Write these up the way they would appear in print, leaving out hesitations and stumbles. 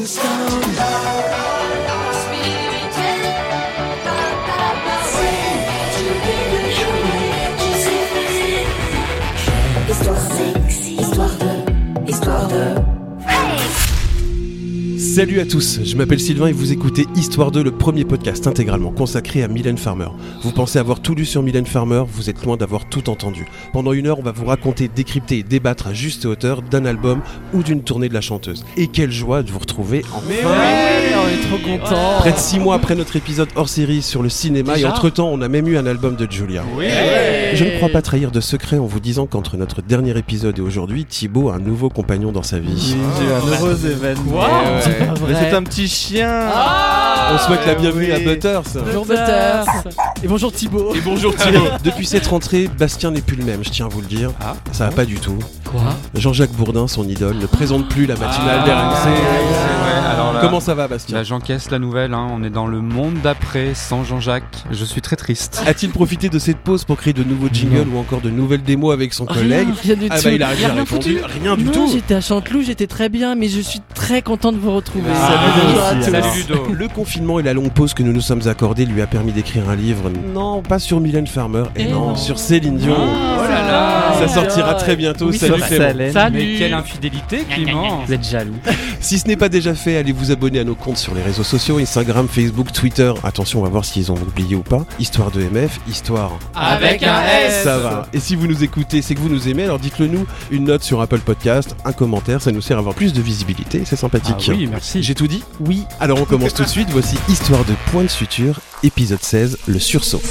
Salut à tous, je m'appelle Sylvain et vous écoutez Histoire 2, le premier podcast intégralement consacré à Mylène Farmer. Vous pensez avoir tout lu sur Mylène Farmer, vous êtes loin d'avoir tout entendu. Pendant 1 heure, on va vous raconter, décrypter et débattre à juste hauteur d'un album ou d'une tournée de la chanteuse. Et quelle joie de vous retrouver enfin. On est trop contents. Près de 6 mois après notre épisode hors série sur le cinéma, et entre-temps, on a même eu un album de Julia. Oui. Je ne crois pas trahir de secret en vous disant qu'entre notre dernier épisode et aujourd'hui, Thibaut a un nouveau compagnon dans sa vie. J'ai eu un heureux événement. Mais c'est un petit chien. On souhaite la bienvenue à Butters. Bonjour Butters. Et bonjour Thibaut. Et bonjour Thibaut. Depuis cette rentrée, Bastien n'est plus le même, je tiens à vous le dire. Ça va pas du tout. Quoi ? Jean-Jacques Bourdin, son idole, ne présente plus la matinale d'RMC. Alors là, comment ça va, Bastien ? Là, j'encaisse la nouvelle, on est dans le monde d'après, sans Jean-Jacques. Je suis très triste. A-t-il profité de cette pause pour créer de nouveaux jingles ou encore de nouvelles démos avec son collègue ? Rien du tout. Il a répondu rien du tout. J'étais à Chanteloup, j'étais très bien, mais je suis très content de vous retrouver. Salut Ludo. Le confinement et la longue pause que nous nous sommes accordés lui a permis d'écrire un livre, non pas sur Mylène Farmer, et non sur Céline Dion. Oh là là. Ça sortira très bientôt. Oui, Salut Clément. Salut. Mais quelle infidélité, Clément. Vous êtes jaloux. Si ce n'est pas déjà fait, allez vous abonner à nos comptes sur les réseaux sociaux, Instagram, Facebook, Twitter. Attention, on va voir s'ils ont oublié ou pas. Histoire de MF, Histoire Avec un S. Ça va. Et si vous nous écoutez, c'est que vous nous aimez, alors dites-le nous. Une note sur Apple Podcast, un commentaire, ça nous sert à avoir plus de visibilité, c'est sympathique. Ah oui, merci. J'ai tout dit ? Oui. Alors on commence tout de suite, voici Histoire de Point de Suture, épisode 16, le sursaut.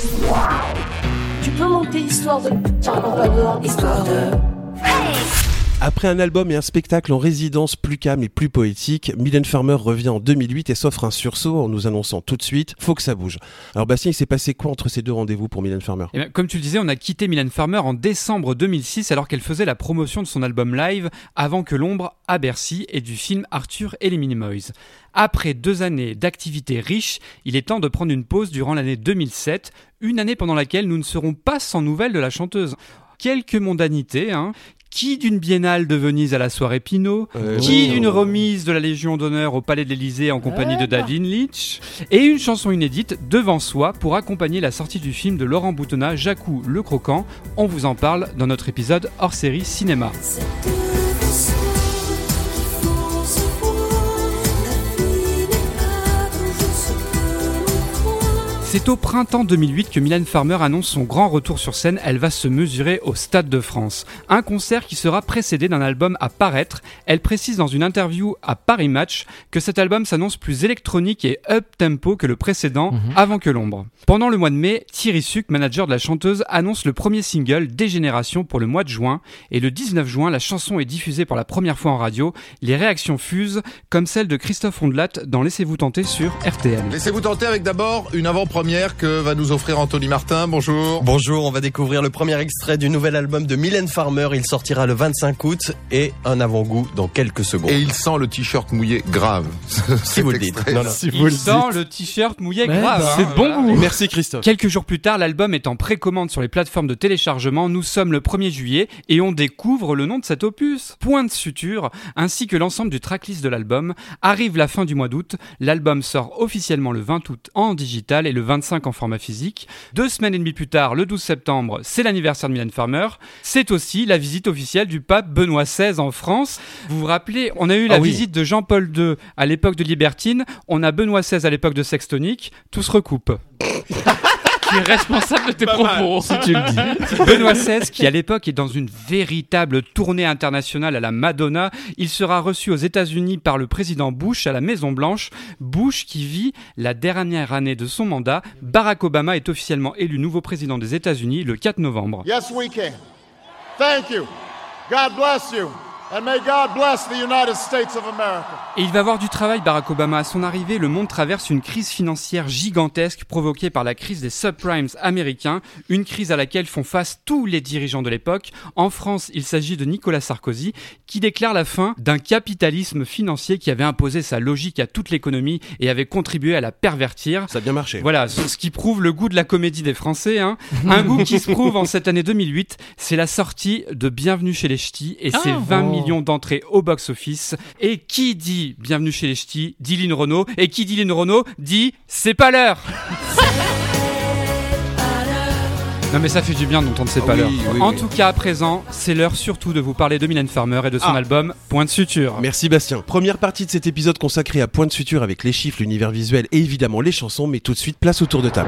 Tu peux monter histoire de... Tiens, on va voir histoire de... Après un album et un spectacle en résidence plus calme et plus poétique, Mylène Farmer revient en 2008 et s'offre un sursaut en nous annonçant tout de suite « Faut que ça bouge ». Alors Bastien, il s'est passé quoi entre ces deux rendez-vous pour Mylène Farmer ? Eh bien, comme tu le disais, on a quitté Mylène Farmer en décembre 2006 alors qu'elle faisait la promotion de son album live Avant que l'ombre à Bercy et du film Arthur et les Minimoys. Après 2 années d'activité riche, il est temps de prendre une pause durant l'année 2007, une année pendant laquelle nous ne serons pas sans nouvelles de la chanteuse. Quelques mondanités, Qui d'une biennale de Venise à la soirée Pinot, qui d'une remise de la Légion d'honneur au Palais de l'Élysée en compagnie de David Leitch, et une chanson inédite Devant soi pour accompagner la sortie du film de Laurent Boutonnat, Jacou le Croquant. On vous en parle dans notre épisode hors série cinéma. C'est au printemps 2008 que Mylène Farmer annonce son grand retour sur scène. Elle va se mesurer au Stade de France. Un concert qui sera précédé d'un album à paraître. Elle précise dans une interview à Paris Match que cet album s'annonce plus électronique et up-tempo que le précédent, Avant que l'ombre. Pendant le mois de mai, Thierry Suc, manager de la chanteuse, annonce le premier single, Dégénération, pour le mois de juin. Et le 19 juin, la chanson est diffusée pour la première fois en radio. Les réactions fusent, comme celle de Christophe Ondelat dans Laissez-vous tenter sur RTL. Laissez-vous tenter avec d'abord une avant-première que va nous offrir Anthony Martin. Bonjour. Bonjour, on va découvrir le premier extrait du nouvel album de Mylène Farmer. Il sortira le 25 août et un avant-goût dans quelques secondes. Et il sent le t-shirt mouillé grave. Si vous le dites. Il sent le t-shirt mouillé grave. C'est de bon goût. Merci Christophe. Quelques jours plus tard, l'album est en précommande sur les plateformes de téléchargement. Nous sommes le 1er juillet et on découvre le nom de cet opus. Point de suture, ainsi que l'ensemble du tracklist de l'album. Arrive la fin du mois d'août. L'album sort officiellement le 20 août en digital et le 25 en format physique. 2 semaines et demie plus tard, le 12 septembre, c'est l'anniversaire de Mylène Farmer. C'est aussi la visite officielle du pape Benoît XVI en France. Vous vous rappelez, on a eu la visite de Jean-Paul II à l'époque de Libertine. On a Benoît XVI à l'époque de Sextonique. Tout se recoupe. Qui est responsable de tes propos, si tu le dis. Benoît XVI, qui à l'époque est dans une véritable tournée internationale à la Madonna, il sera reçu aux États-Unis par le président Bush à la Maison-Blanche. Bush qui vit la dernière année de son mandat. Barack Obama est officiellement élu nouveau président des États-Unis le 4 novembre. Yes, we can. Thank you. God bless you. And may God bless the United States of America. Et il va avoir du travail, Barack Obama. À son arrivée, le monde traverse une crise financière gigantesque provoquée par la crise des subprimes américains, une crise à laquelle font face tous les dirigeants de l'époque. En France, il s'agit de Nicolas Sarkozy, qui déclare la fin d'un capitalisme financier qui avait imposé sa logique à toute l'économie et avait contribué à la pervertir. Ça a bien marché. Voilà, ce qui prouve le goût de la comédie des Français. Un goût qui se prouve en cette année 2008, c'est la sortie de Bienvenue chez les Ch'tis et ses 20 millions d'entrées au box-office. Et qui dit Bienvenue chez les Ch'tis dit Lynn Renaud. Et qui dit Lynn Renaud dit C'est pas l'heure. Non mais ça fait du bien d'entendre C'est pas l'heure. En tout cas à présent, c'est l'heure surtout de vous parler de Mylène Farmer et de son album Point de suture. Merci Bastien. Première partie de cet épisode consacré à Point de suture avec les chiffres, l'univers visuel et évidemment les chansons, mais tout de suite place au tour de table.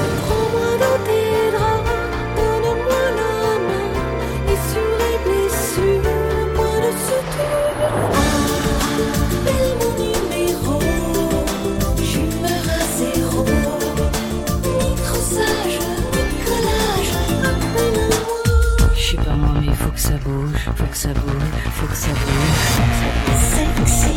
Ça bouge, faut que ça bouge, faut que ça bouge. Sexy.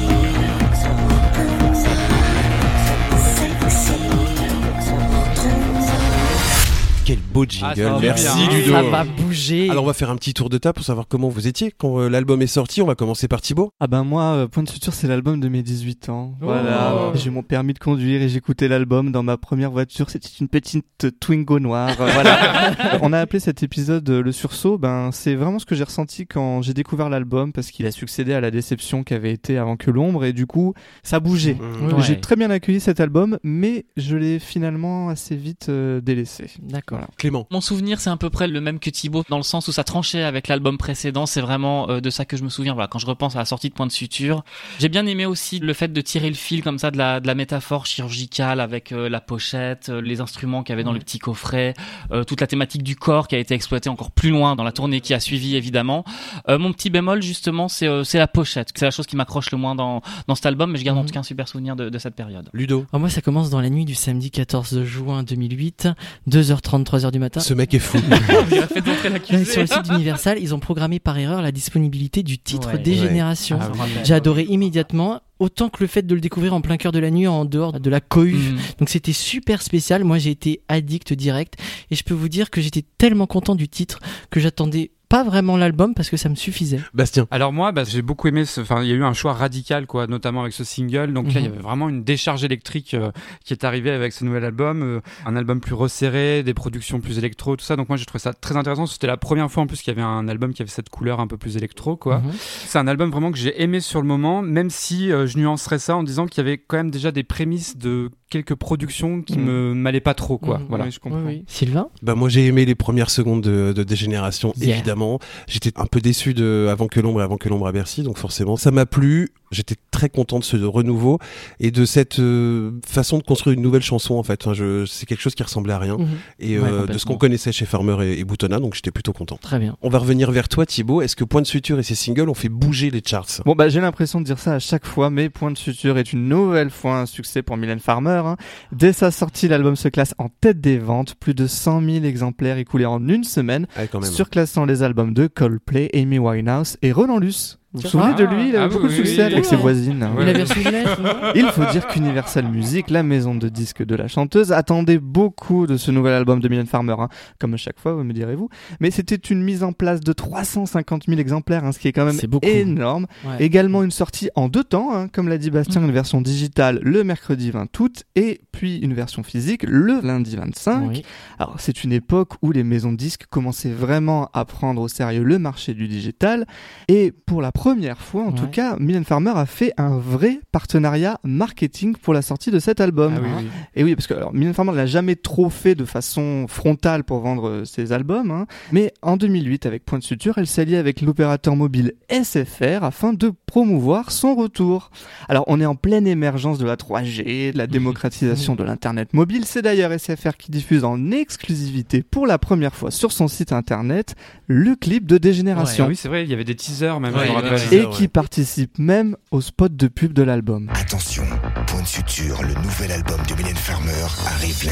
Quel beau jingle, merci Ludo. Ça va bouger. Alors on va faire un petit tour de table pour savoir comment vous étiez quand l'album est sorti. On va commencer par Thibaut. Ah ben moi, Point de suture, c'est l'album de mes 18 ans. Voilà, j'ai mon permis de conduire et j'écoutais l'album dans ma première voiture. C'était une petite Twingo noire. Voilà. On a appelé cet épisode le sursaut. Ben c'est vraiment ce que j'ai ressenti quand j'ai découvert l'album parce qu'il a succédé à la déception qu'avait été Avant que l'ombre et du coup ça bougeait. Ouais. J'ai très bien accueilli cet album, mais je l'ai finalement assez vite délaissé. D'accord. Voilà. Clément. Mon souvenir, c'est à peu près le même que Thibaut, dans le sens où ça tranchait avec l'album précédent. C'est vraiment de ça que je me souviens. Voilà, quand je repense à la sortie de Point de suture, j'ai bien aimé aussi le fait de tirer le fil comme ça de la métaphore chirurgicale avec la pochette, les instruments qu'il y avait dans le petit coffret, toute la thématique du corps qui a été exploitée encore plus loin dans la tournée qui a suivi évidemment. Mon petit bémol justement, c'est la pochette. C'est la chose qui m'accroche le moins dans cet album, mais je garde en tout cas un super souvenir de cette période. Ludo. Alors moi, ça commence dans la nuit du samedi 14 juin 2008, 2h30, 3h du matin. Ce mec est fou. Il a fait d'entrer l'accusé. Sur le site d'Universal, ils ont programmé par erreur la disponibilité du titre Dégénération. Ah, oui. J'ai adoré immédiatement, autant que le fait de le découvrir en plein cœur de la nuit, en dehors de la cohue. Donc c'était super spécial. Moi, j'ai été addict direct. Et je peux vous dire que j'étais tellement content du titre que j'attendais pas vraiment l'album parce que ça me suffisait. Bastien. Alors moi, j'ai beaucoup aimé. Il y a eu un choix radical, quoi, notamment avec ce single. Donc là, il y avait vraiment une décharge électrique qui est arrivée avec ce nouvel album, un album plus resserré, des productions plus électro, tout ça. Donc moi, j'ai trouvé ça très intéressant. C'était la première fois en plus qu'il y avait un album qui avait cette couleur un peu plus électro, quoi. C'est un album vraiment que j'ai aimé sur le moment, même si je nuancerais ça en disant qu'il y avait quand même déjà des prémices de quelques productions qui m'allaient pas trop, quoi. Voilà. Oui, je comprends. Oui. Sylvain. Bah moi j'ai aimé les premières secondes de Dégénération, évidemment. J'étais un peu déçu de Avant que l'ombre à Bercy, donc forcément ça m'a plu. J'étais très content de ce renouveau et de cette façon de construire une nouvelle chanson en fait. Enfin, c'est quelque chose qui ressemblait à rien et de ce qu'on connaissait chez Farmer et Boutonnat, donc j'étais plutôt content. Très bien. On va revenir vers toi Thibaut. Est-ce que Point de suture et ses singles ont fait bouger les charts? Bon bah j'ai l'impression de dire ça à chaque fois, mais Point de suture est une nouvelle fois un succès pour Mylène Farmer. Dès sa sortie, l'album se classe en tête des ventes, plus de 100 000 exemplaires écoulés en une semaine, surclassant les albums de Coldplay, Amy Winehouse et Roland Luce. Vous vous souvenez de lui? Il avait beaucoup de succès avec ses voisines. Il a versé une lettre. Il faut dire qu'Universal Music, la maison de disques de la chanteuse, attendait beaucoup de ce nouvel album de Mylène Farmer, comme à chaque fois, vous me direz-vous. Mais c'était une mise en place de 350 000 exemplaires, ce qui est quand même énorme. Ouais. Également une sortie en 2 temps, comme l'a dit Bastien, une version digitale le mercredi 20 août et puis une version physique le lundi 25. Oui. Alors c'est une époque où les maisons de disques commençaient vraiment à prendre au sérieux le marché du digital et pour la première fois, en tout cas, Mylène Farmer a fait un vrai partenariat marketing pour la sortie de cet album. Et oui, parce que Mylène Farmer ne l'a jamais trop fait de façon frontale pour vendre ses albums, mais en 2008, avec Point de suture, elle s'est alliée avec l'opérateur mobile SFR afin de promouvoir son retour. Alors, on est en pleine émergence de la 3G, de la démocratisation de l'internet mobile. C'est d'ailleurs SFR qui diffuse en exclusivité pour la première fois sur son site internet le clip de Dégénération. Oui, c'est vrai, il y avait des teasers même. Et qui participe même au spot de pub de l'album. Attention, Point de suture, le nouvel album de Mylène Farmer arrive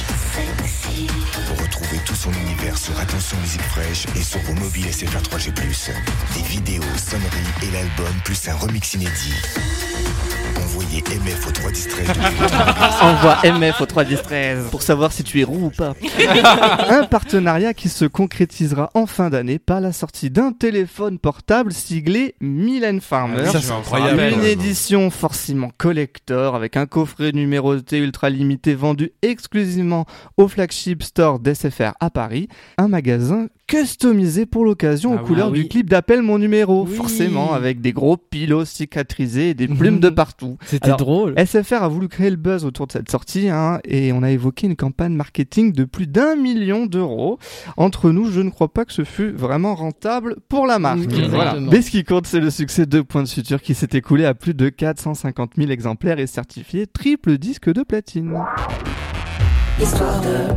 lundi. Retrouvez tout son univers sur Attention Musique Fraîche et sur vos mobiles SFR 3G+. Des vidéos, sonneries et l'album plus un remix inédit. Envoyez MF au 313. Envoie MF au 313 pour savoir si tu es roux ou pas. Un partenariat qui se concrétisera en fin d'année par la sortie d'un téléphone portable siglé Mylène Farmer. Ça, c'est incroyable. Une édition forcément collector avec un coffret numéroté ultra limité vendu exclusivement au flagship store d'SFR à Paris. Un magasin customisé pour l'occasion aux couleurs du clip d'Appelle mon numéro, forcément avec des gros pilots cicatrisés et des plumes de partout. C'était drôle. SFR a voulu créer le buzz autour de cette sortie et on a évoqué une campagne marketing de plus d'1 million d'euros. Entre nous, je ne crois pas que ce fut vraiment rentable pour la marque. Voilà. Mais ce qui compte, c'est le succès de Point de Suture qui s'est écoulé à plus de 450 000 exemplaires et certifié triple disque de platine. Histoire de...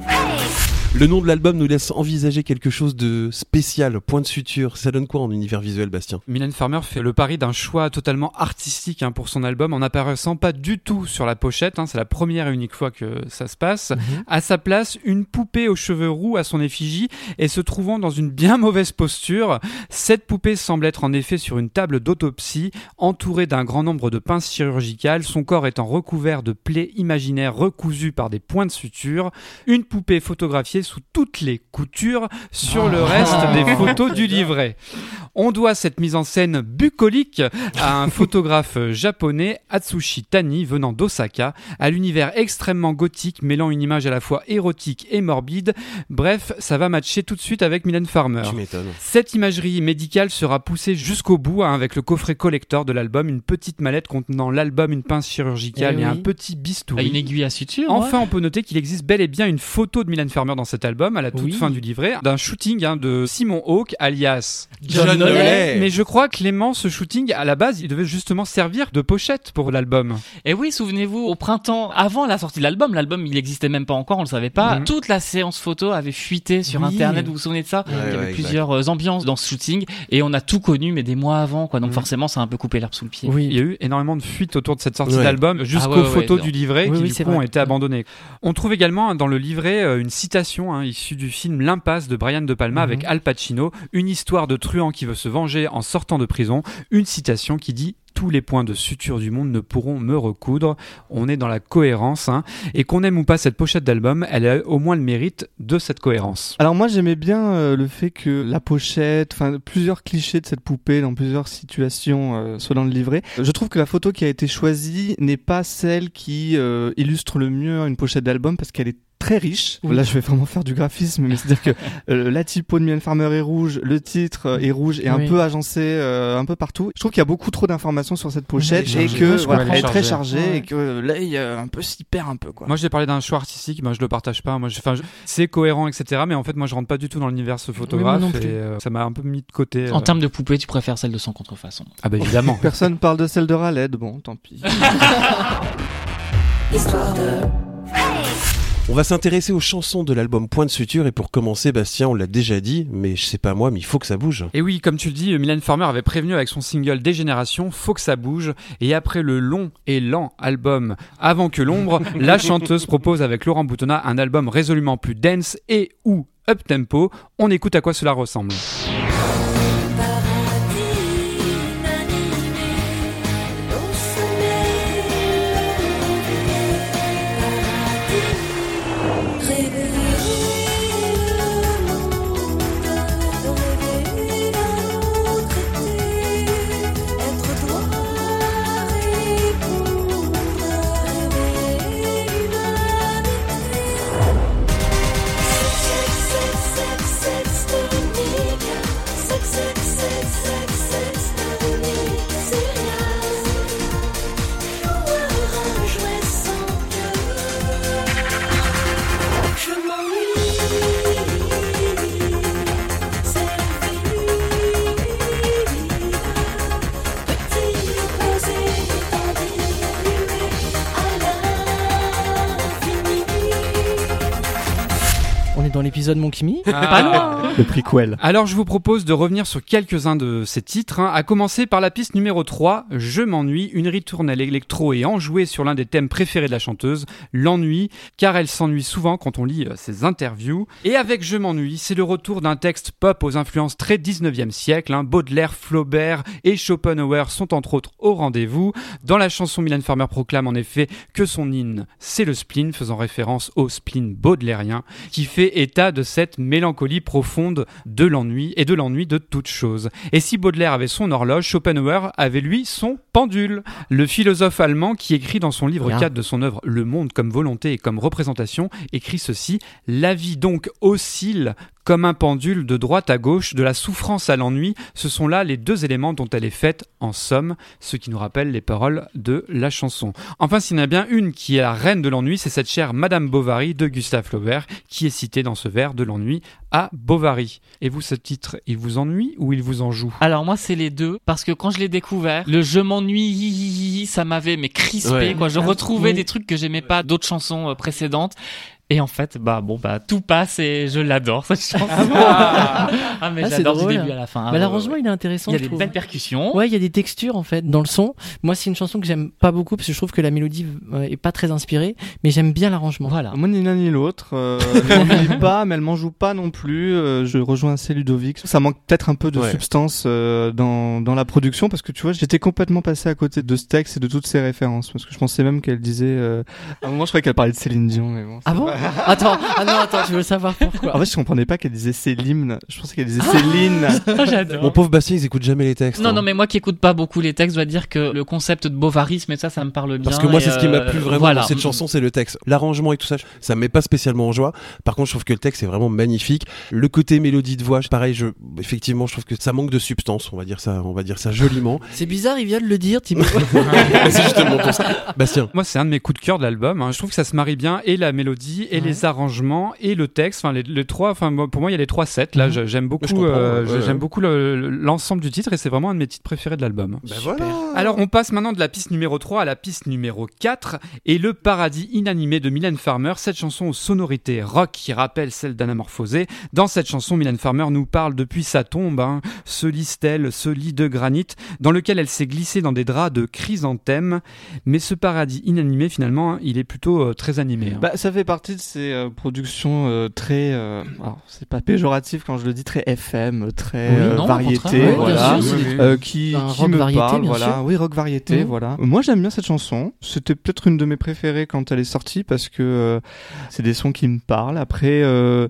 Le nom de l'album nous laisse envisager quelque chose de spécial, Point de Suture. Ça donne quoi en univers visuel, Bastien ? Mylène Farmer fait le pari d'un choix totalement artistique pour son album, en n'apparaissant pas du tout sur la pochette. C'est la première et unique fois que ça se passe. À sa place, une poupée aux cheveux roux à son effigie et se trouvant dans une bien mauvaise posture. Cette poupée semble être en effet sur une table d'autopsie, entourée d'un grand nombre de pinces chirurgicales, son corps étant recouvert de plaies imaginaires recousues par des points de suture. Une poupée photographiée sous toutes les coutures sur le reste des photos du livret. On doit cette mise en scène bucolique à un photographe japonais, Atsushi Tani, venant d'Osaka, à l'univers extrêmement gothique, mêlant une image à la fois érotique et morbide. Bref, ça va matcher tout de suite avec Mylène Farmer. Tu m'étonnes. Cette imagerie médicale sera poussée jusqu'au bout avec le coffret collector de l'album, une petite mallette contenant l'album, une pince chirurgicale et un petit bistouri. Une aiguille à suture. Enfin, on peut noter qu'il existe bel et bien une photo de Mylène Farmer dans cet album, à la toute fin du livret, d'un shooting de Simon Hawke, alias John Nollet. Mais je crois, Clément, ce shooting, à la base, il devait justement servir de pochette pour l'album. Et oui, souvenez-vous, au printemps, avant la sortie de l'album, il n'existait même pas encore, on le savait pas, toute la séance photo avait fuité sur Internet, vous vous souvenez de ça ? Il y avait plusieurs ambiances dans ce shooting, et on a tout connu, mais des mois avant, quoi. Donc forcément, ça a un peu coupé l'herbe sous le pied. Oui. Il y a eu énormément de fuites autour de cette sortie d'album, jusqu'aux photos du livret, qui du coup ont été abandonnées. On trouve également dans le livret une citation issue du film L'Impasse de Brian De Palma avec Al Pacino, une histoire de truand qui veut se venger en sortant de prison, une citation qui dit « Tous les points de suture du monde ne pourront me recoudre ». On est dans la cohérence, et qu'on aime ou pas cette pochette d'album, elle a au moins le mérite de cette cohérence. Alors moi j'aimais bien le fait que la pochette, plusieurs clichés de cette poupée dans plusieurs situations soient dans le livret. Je trouve que la photo qui a été choisie n'est pas celle qui illustre le mieux une pochette d'album parce qu'elle est très riche. Là, je vais vraiment faire du graphisme, mais c'est-à-dire que la typo de Mylène Farmer est rouge, le titre est rouge et un peu agencé un peu partout. Je trouve qu'il y a beaucoup trop d'informations sur cette pochette et que elle est très chargée et que l'œil un peu s'y perd un peu, quoi. Moi, j'ai parlé d'un choix artistique, je le partage pas. C'est cohérent, etc. Mais en fait, moi, je rentre pas du tout dans l'univers ce photographe et ça m'a un peu mis de côté. En termes de poupée, tu préfères celle de Sans Contrefaçon? Ah bah évidemment. Personne parle de celle de Raled, bon, tant pis. Histoire de... On va s'intéresser aux chansons de l'album Point de Suture et pour commencer, Bastien, on l'a déjà dit, mais je sais pas moi, mais il faut que ça bouge. Et oui, comme tu le dis, Mylène Farmer avait prévenu avec son single Dégénération, faut que ça bouge. Et après le long et lent album Avant que l'ombre, la chanteuse propose avec Laurent Boutonnat un album résolument plus dance et ou up-tempo. On écoute à quoi cela ressemble. Dans l'épisode Mon Kimi, pas loin. Le prequel. Alors je vous propose de revenir sur quelques-uns de ces titres, à commencer par la piste numéro 3, Je m'ennuie, une ritournelle électro et enjouée sur l'un des thèmes préférés de la chanteuse, l'ennui, car elle s'ennuie souvent quand on lit ses interviews. Et avec Je m'ennuie, c'est le retour d'un texte pop aux influences très 19e siècle, Baudelaire, Flaubert et Schopenhauer sont entre autres au rendez-vous. Dans la chanson, Mylène Farmer proclame en effet que son hymne, c'est le spleen, faisant référence au spleen baudelairien, qui fait état de cette mélancolie profonde de l'ennui et de l'ennui de toute chose. Et si Baudelaire avait son horloge, Schopenhauer avait lui son pendule. Le philosophe allemand qui écrit dans son livre 4 de son œuvre Le monde comme volonté et comme représentation écrit ceci: la vie donc oscille Comme un pendule de droite à gauche, de la souffrance à l'ennui, ce sont là les deux éléments dont elle est faite, en somme, ce qui nous rappelle les paroles de la chanson. Enfin, s'il y en a bien une qui est la reine de l'ennui, c'est cette chère Madame Bovary de Gustave Flaubert, qui est citée dans ce vers de l'ennui à Bovary. Et vous, ce titre, il vous ennuie ou il vous en joue ? Alors moi, c'est les deux, parce que quand je l'ai découvert, le je m'ennuie, ça m'avait crispé, quoi. Je retrouvais des trucs que j'aimais pas d'autres chansons précédentes. Et en fait, tout passe et je l'adore, cette chanson. Mais j'adore du début à la fin. L'arrangement, il est intéressant. Il y a des belles percussions. Ouais, il y a des textures, en fait, dans le son. Moi, c'est une chanson que j'aime pas beaucoup parce que je trouve que la mélodie est pas très inspirée, mais j'aime bien l'arrangement. Voilà. Moi, ni l'un ni l'autre. Elle m'ennuie pas, mais elle m'en joue pas non plus. Je rejoins assez Ludovic. Ça manque peut-être un peu de substance dans la production parce que tu vois, j'étais complètement passé à côté de ce texte et de toutes ses références parce que je pensais même qu'elle disait. À un moment, je croyais qu'elle parlait de Céline Dion, mais bon. Ah bon? Attends, tu veux savoir pourquoi? En fait, je comprenais pas qu'elle disait Céline. Je pensais qu'elle disait Céline. J'adore. Mon pauvre Bastien, ils écoutent jamais les textes. Non, mais moi qui écoute pas beaucoup les textes, je dois dire que le concept de bovarisme et ça me parle bien. Parce que moi, c'est ce qui m'a plu vraiment dans cette chanson, c'est le texte. L'arrangement et tout ça, ça me met pas spécialement en joie. Par contre, je trouve que le texte est vraiment magnifique. Le côté mélodie de voix, pareil, effectivement, je trouve que ça manque de substance. On va dire ça joliment. C'est bizarre, il vient de le dire, Thibaut. C'est justement pour ça. Bastien. Moi, c'est un de mes coups de cœur de l'album. Je trouve que ça se marie bien et la mélodie et les arrangements et le texte. Enfin, les trois. Enfin, pour moi, il y a les 3 sets. Là, j'aime beaucoup. J'aime beaucoup l'ensemble du titre et c'est vraiment un de mes titres préférés de l'album. Voilà. Alors, on passe maintenant de la piste numéro 3 à la piste numéro 4 et Le Paradis inanimé de Mylène Farmer. Cette chanson aux sonorités rock qui rappelle celle d'Anamorphosé. Dans cette chanson, Mylène Farmer nous parle depuis sa tombe, ce lit-stèle, ce lit de granit, dans lequel elle s'est glissée dans des draps de chrysanthème. Mais ce paradis inanimé, finalement, il est plutôt très animé. Ça fait partie de ces productions très, alors c'est pas péjoratif quand je le dis, très FM, très variété, voilà, qui me variété, parle, bien voilà, sûr. oui, rock variété, voilà. Moi, j'aime bien cette chanson. C'était peut-être une de mes préférées quand elle est sortie parce que c'est des sons qui me parlent. Après,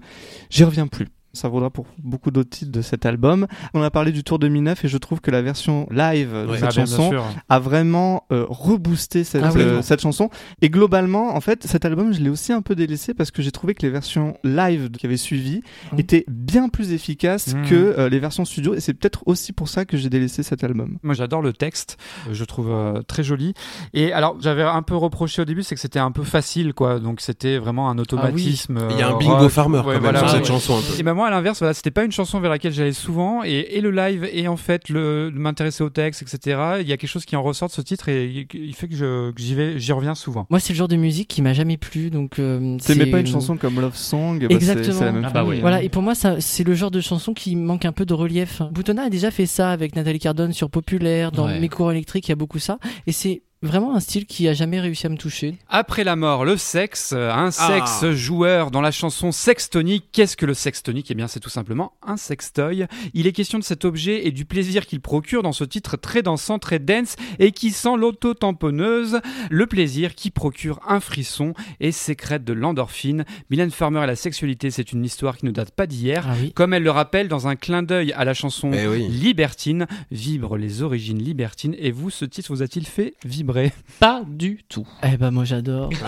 j'y reviens plus. Ça vaudra pour beaucoup d'autres titres de cet album. On a parlé du Tour 2009 et je trouve que la version live de cette chanson a vraiment reboosté cette chanson. Et globalement, en fait, cet album, je l'ai aussi un peu délaissé parce que j'ai trouvé que les versions live qui avaient suivi étaient bien plus efficaces que les versions studio. Et c'est peut-être aussi pour ça que j'ai délaissé cet album. Moi, j'adore le texte. Je trouve très joli. Et alors, j'avais un peu reproché au début, c'est que c'était un peu facile, quoi. Donc, c'était vraiment un automatisme. Il y a un bingo farmer quand même sur cette chanson un peu. Et moi, à l'inverse, c'était pas une chanson vers laquelle j'allais souvent et le live et en fait m'intéresser au texte, etc. Il y a quelque chose qui en ressort de ce titre et il fait que j'y reviens souvent. Moi, c'est le genre de musique qui m'a jamais plu, donc t'aimais pas une chanson comme Love Song? Exactement. C'est la même chose. Voilà, et pour moi, c'est le genre de chanson qui manque un peu de relief. Boutonnat a déjà fait ça avec Nathalie Cardone sur Populaire, dans Mes cours électriques, il y a beaucoup ça, et c'est vraiment un style qui a jamais réussi à me toucher. Après la mort, le sexe, un sexe joueur dans la chanson Sextonique. Qu'est-ce que le sextonique ? Eh bien, c'est tout simplement un sextoy. Il est question de cet objet et du plaisir qu'il procure dans ce titre très dansant, très dance et qui sent l'auto-tamponneuse. Le plaisir qui procure un frisson et sécrète de l'endorphine. Mylène Farmer et la sexualité, c'est une histoire qui ne date pas d'hier. Comme elle le rappelle dans un clin d'œil à la chanson Libertine. Vibre les origines libertines. Et vous, ce titre vous a-t-il fait vibrer ? Pas du tout. Eh ben moi j'adore. Il y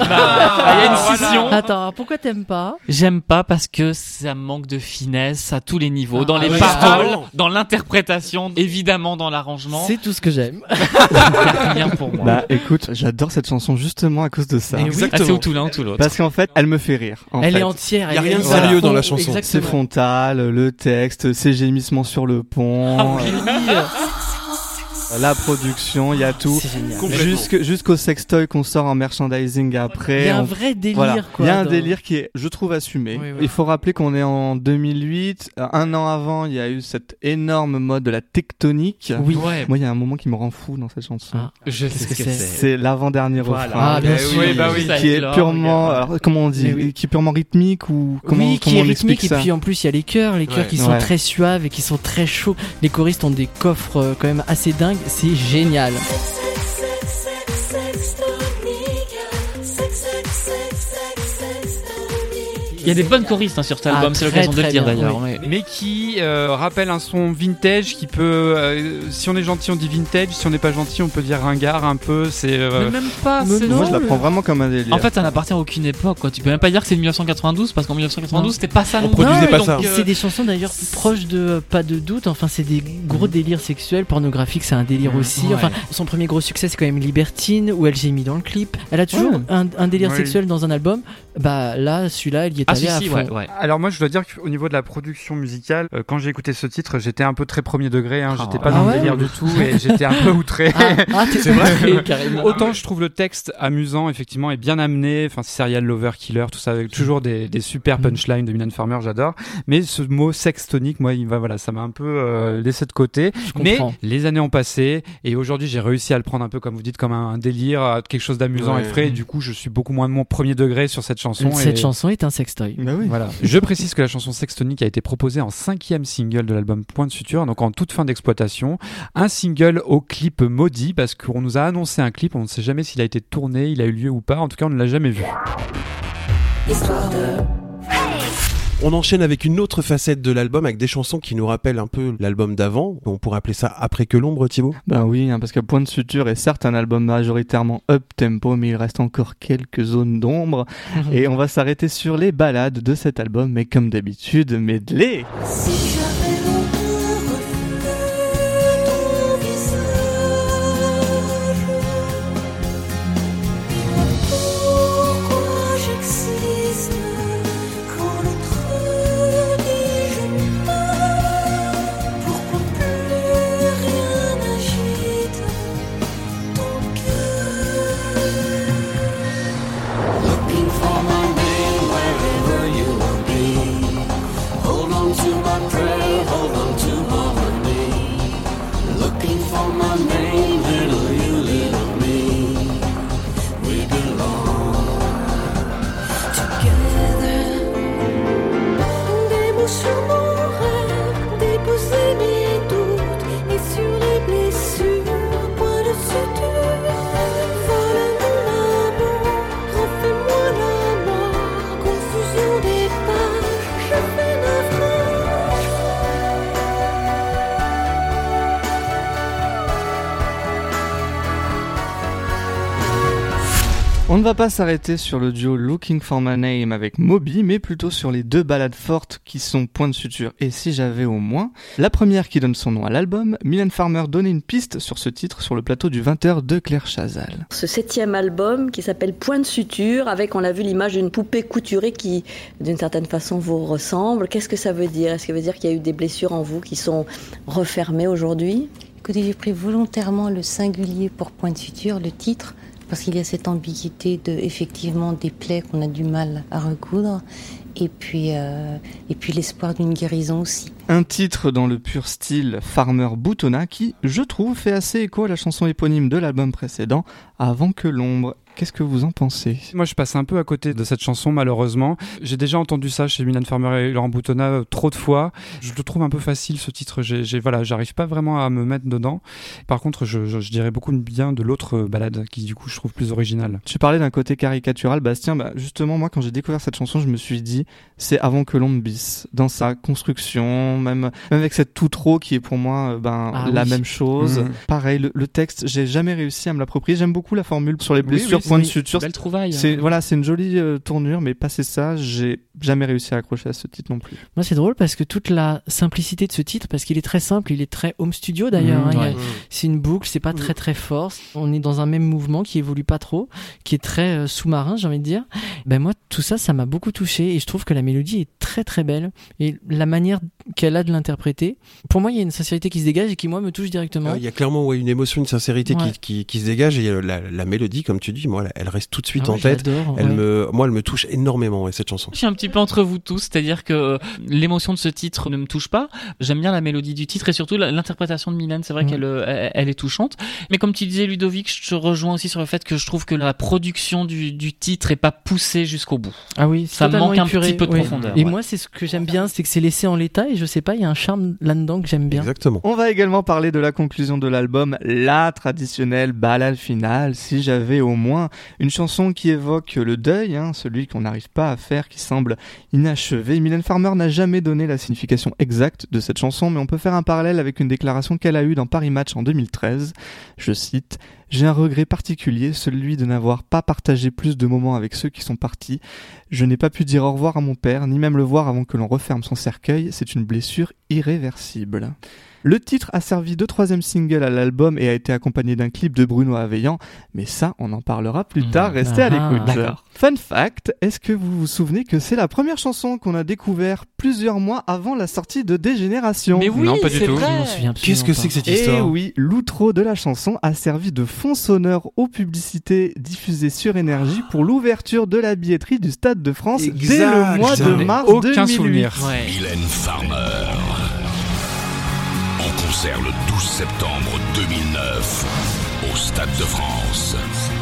a une scission. Attends, pourquoi t'aimes pas ? J'aime pas parce que ça manque de finesse à tous les niveaux, dans les paroles, dans l'interprétation, évidemment dans l'arrangement. C'est tout ce que j'aime. Rien pour moi. Bah écoute, j'adore cette chanson justement à cause de ça. C'est ou tout l'un ou tout l'autre. Parce qu'en fait, elle me fait rire. Elle est entière. Il y a rien de sérieux dans la chanson. Exactement. C'est frontal, le texte, ses gémissements sur le pont. La production, il y a tout. Jusqu'au sextoy qu'on sort en merchandising après. Il y a un vrai délire, quoi. Il y a un délire qui est, je trouve, assumé. Il faut rappeler qu'on est en 2008. Un an avant, il y a eu cette énorme mode de la tectonique. Oui. Moi, il y a un moment qui me rend fou dans cette chanson. Je sais ce que c'est. C'est l'avant-dernier refrain. Bien sûr. Qui est purement, alors, comment on dit, qui est purement rythmique ou comment qui est on rythmique explique ça? Et puis en plus, il y a les chœurs qui sont très suaves et qui sont très chauds. Les choristes ont des coffres quand même assez dingues. C'est génial. Il y a des bonnes choristes sur cet album, c'est l'occasion de le dire d'ailleurs. Oui. Mais qui rappelle un son vintage qui peut, si on est gentil on dit vintage, si on n'est pas gentil on peut dire ringard un peu. C'est mais même pas. Moi je la prends vraiment comme un délire. En fait, ça n'appartient à aucune époque, quoi. Tu peux même pas dire que c'est 1992 parce qu'en 1992 c'était pas ça. On produisait pas ça. C'est des chansons d'ailleurs proches de Pas de doute. Enfin, c'est des gros délires sexuels, pornographiques, c'est un délire aussi. Ouais. Enfin, son premier gros succès c'est quand même Libertine où elle gémit dans le clip. Elle a toujours un délire sexuel dans un album. Bah là, celui-là, il y est allé à fond. Ouais. Alors moi je dois dire qu'au niveau de la production musicale, quand j'ai écouté ce titre, j'étais un peu très premier degré, j'étais pas dans le délire du tout et j'étais un peu outré. C'est vrai, carrément. Autant je trouve le texte amusant effectivement et bien amené, enfin Serial Lover Killer, tout ça avec toujours des super punchlines de Mylène Farmer, j'adore. Mais ce mot sextonique, moi, ça m'a un peu laissé de côté. Mais les années ont passé et aujourd'hui j'ai réussi à le prendre un peu comme vous dites comme un délire, quelque chose d'amusant et frais. Et du coup je suis beaucoup moins de mon premier degré sur cette chanson. Cette chanson est un sextoy. Bah oui. Voilà. Je précise que la chanson Sextonique a été proposée en 5e single de l'album Point de Suture, donc en toute fin d'exploitation. Un single au clip maudit, parce qu'on nous a annoncé un clip, on ne sait jamais s'il a été tourné, il a eu lieu ou pas, en tout cas on ne l'a jamais vu. On enchaîne avec une autre facette de l'album, avec des chansons qui nous rappellent un peu l'album d'avant. On pourrait appeler ça Après que l'ombre, Thibaut ? Ben oui, parce que Point de Suture est certes un album majoritairement up-tempo, mais il reste encore quelques zones d'ombre. Et on va s'arrêter sur les ballades de cet album, mais comme d'habitude, medley. On ne va pas s'arrêter sur le duo Looking for My Name avec Moby, mais plutôt sur les deux ballades fortes qui sont Point de Suture et Si j'avais au moins. La première qui donne son nom à l'album, Mylène Farmer donnait une piste sur ce titre sur le plateau du 20h de Claire Chazal. Ce 7e album qui s'appelle Point de Suture, avec, on l'a vu, l'image d'une poupée couturée qui, d'une certaine façon, vous ressemble. Qu'est-ce que ça veut dire ? Est-ce que ça veut dire qu'il y a eu des blessures en vous qui sont refermées aujourd'hui ? Écoutez, j'ai pris volontairement le singulier pour Point de Suture, le titre, parce qu'il y a cette ambiguïté de, effectivement, des plaies qu'on a du mal à recoudre, et puis l'espoir d'une guérison aussi. Un titre dans le pur style Farmer Boutonna qui, je trouve, fait assez écho à la chanson éponyme de l'album précédent, Avant que l'ombre. Qu'est-ce que vous en pensez ? Moi, je passe un peu à côté de cette chanson, malheureusement. J'ai déjà entendu ça chez Mylène Farmer et Laurent Boutonna trop de fois. Je le trouve un peu facile, ce titre. J'arrive pas vraiment à me mettre dedans. Par contre, je dirais beaucoup de bien de l'autre balade, qui du coup, je trouve plus originale. Tu parlais d'un côté caricatural, Bastien. Justement, moi, quand j'ai découvert cette chanson, je me suis dit, c'est Avant que l'ombre bis. Dans sa construction, même avec cette outro qui est pour moi même chose. Pareil, le texte, j'ai jamais réussi à me l'approprier. J'aime beaucoup la formule sur les blessures. Point de suture, belle trouvaille. C'est une jolie tournure, mais passé ça, j'ai jamais réussi à accrocher à ce titre non plus. Moi, c'est drôle parce que toute la simplicité de ce titre, parce qu'il est très simple, il est très home studio d'ailleurs. C'est une boucle, c'est pas très très fort. On est dans un même mouvement qui évolue pas trop, qui est très sous-marin, j'ai envie de dire. Moi, tout ça, ça m'a beaucoup touché et je trouve que la mélodie est très très belle et la manière qu'elle a de l'interpréter. Pour moi, il y a une sincérité qui se dégage et qui moi me touche directement. Il y a clairement une émotion, une sincérité qui se dégage et la mélodie, comme tu dis. Moi, elle reste tout de suite en tête. Elle me touche énormément, cette chanson. Je suis un petit peu entre vous tous, c'est-à-dire que l'émotion de ce titre ne me touche pas. J'aime bien la mélodie du titre et surtout l'interprétation de Mylène. C'est vrai qu'elle elle est touchante. Mais comme tu disais, Ludovic, je te rejoins aussi sur le fait que je trouve que la production du titre est pas poussée jusqu'au bout. Ah oui, ça manque un petit peu de profondeur. Et moi, c'est ce que j'aime bien, c'est que c'est laissé en l'état et je sais pas, il y a un charme là-dedans que j'aime bien. Exactement. On va également parler de la conclusion de l'album, la traditionnelle ballade finale, Si j'avais au moins hein. Une chanson qui évoque le deuil, hein, celui qu'on n'arrive pas à faire, qui semble inachevé. Mylène Farmer n'a jamais donné la signification exacte de cette chanson, mais on peut faire un parallèle avec une déclaration qu'elle a eue dans Paris Match en 2013. Je cite: « J'ai un regret particulier, celui de n'avoir pas partagé plus de moments avec ceux qui sont partis. Je n'ai pas pu dire au revoir à mon père, ni même le voir avant que l'on referme son cercueil. C'est une blessure irréversible. » Le titre a servi de 3e single à l'album et a été accompagné d'un clip de Bruno Aveillant, mais ça, on en parlera plus tard, restez à l'écoute. D'accord. Fun fact, est-ce que vous vous souvenez que c'est la première chanson qu'on a découvert plusieurs mois avant la sortie de Dégénération? Mais oui, Non, pas du c'est tout. vrai. Je m'en souviens Qu'est-ce que c'est que cette Et histoire? oui, l'outro de la chanson a servi de fond sonore aux publicités diffusées sur Énergie pour l'ouverture de la billetterie du Stade de France dès le mois J'en de ai mars aucun 2008. souvenir. Ouais. Mylène Farmer. En concert le 12 septembre 2009 au Stade de France.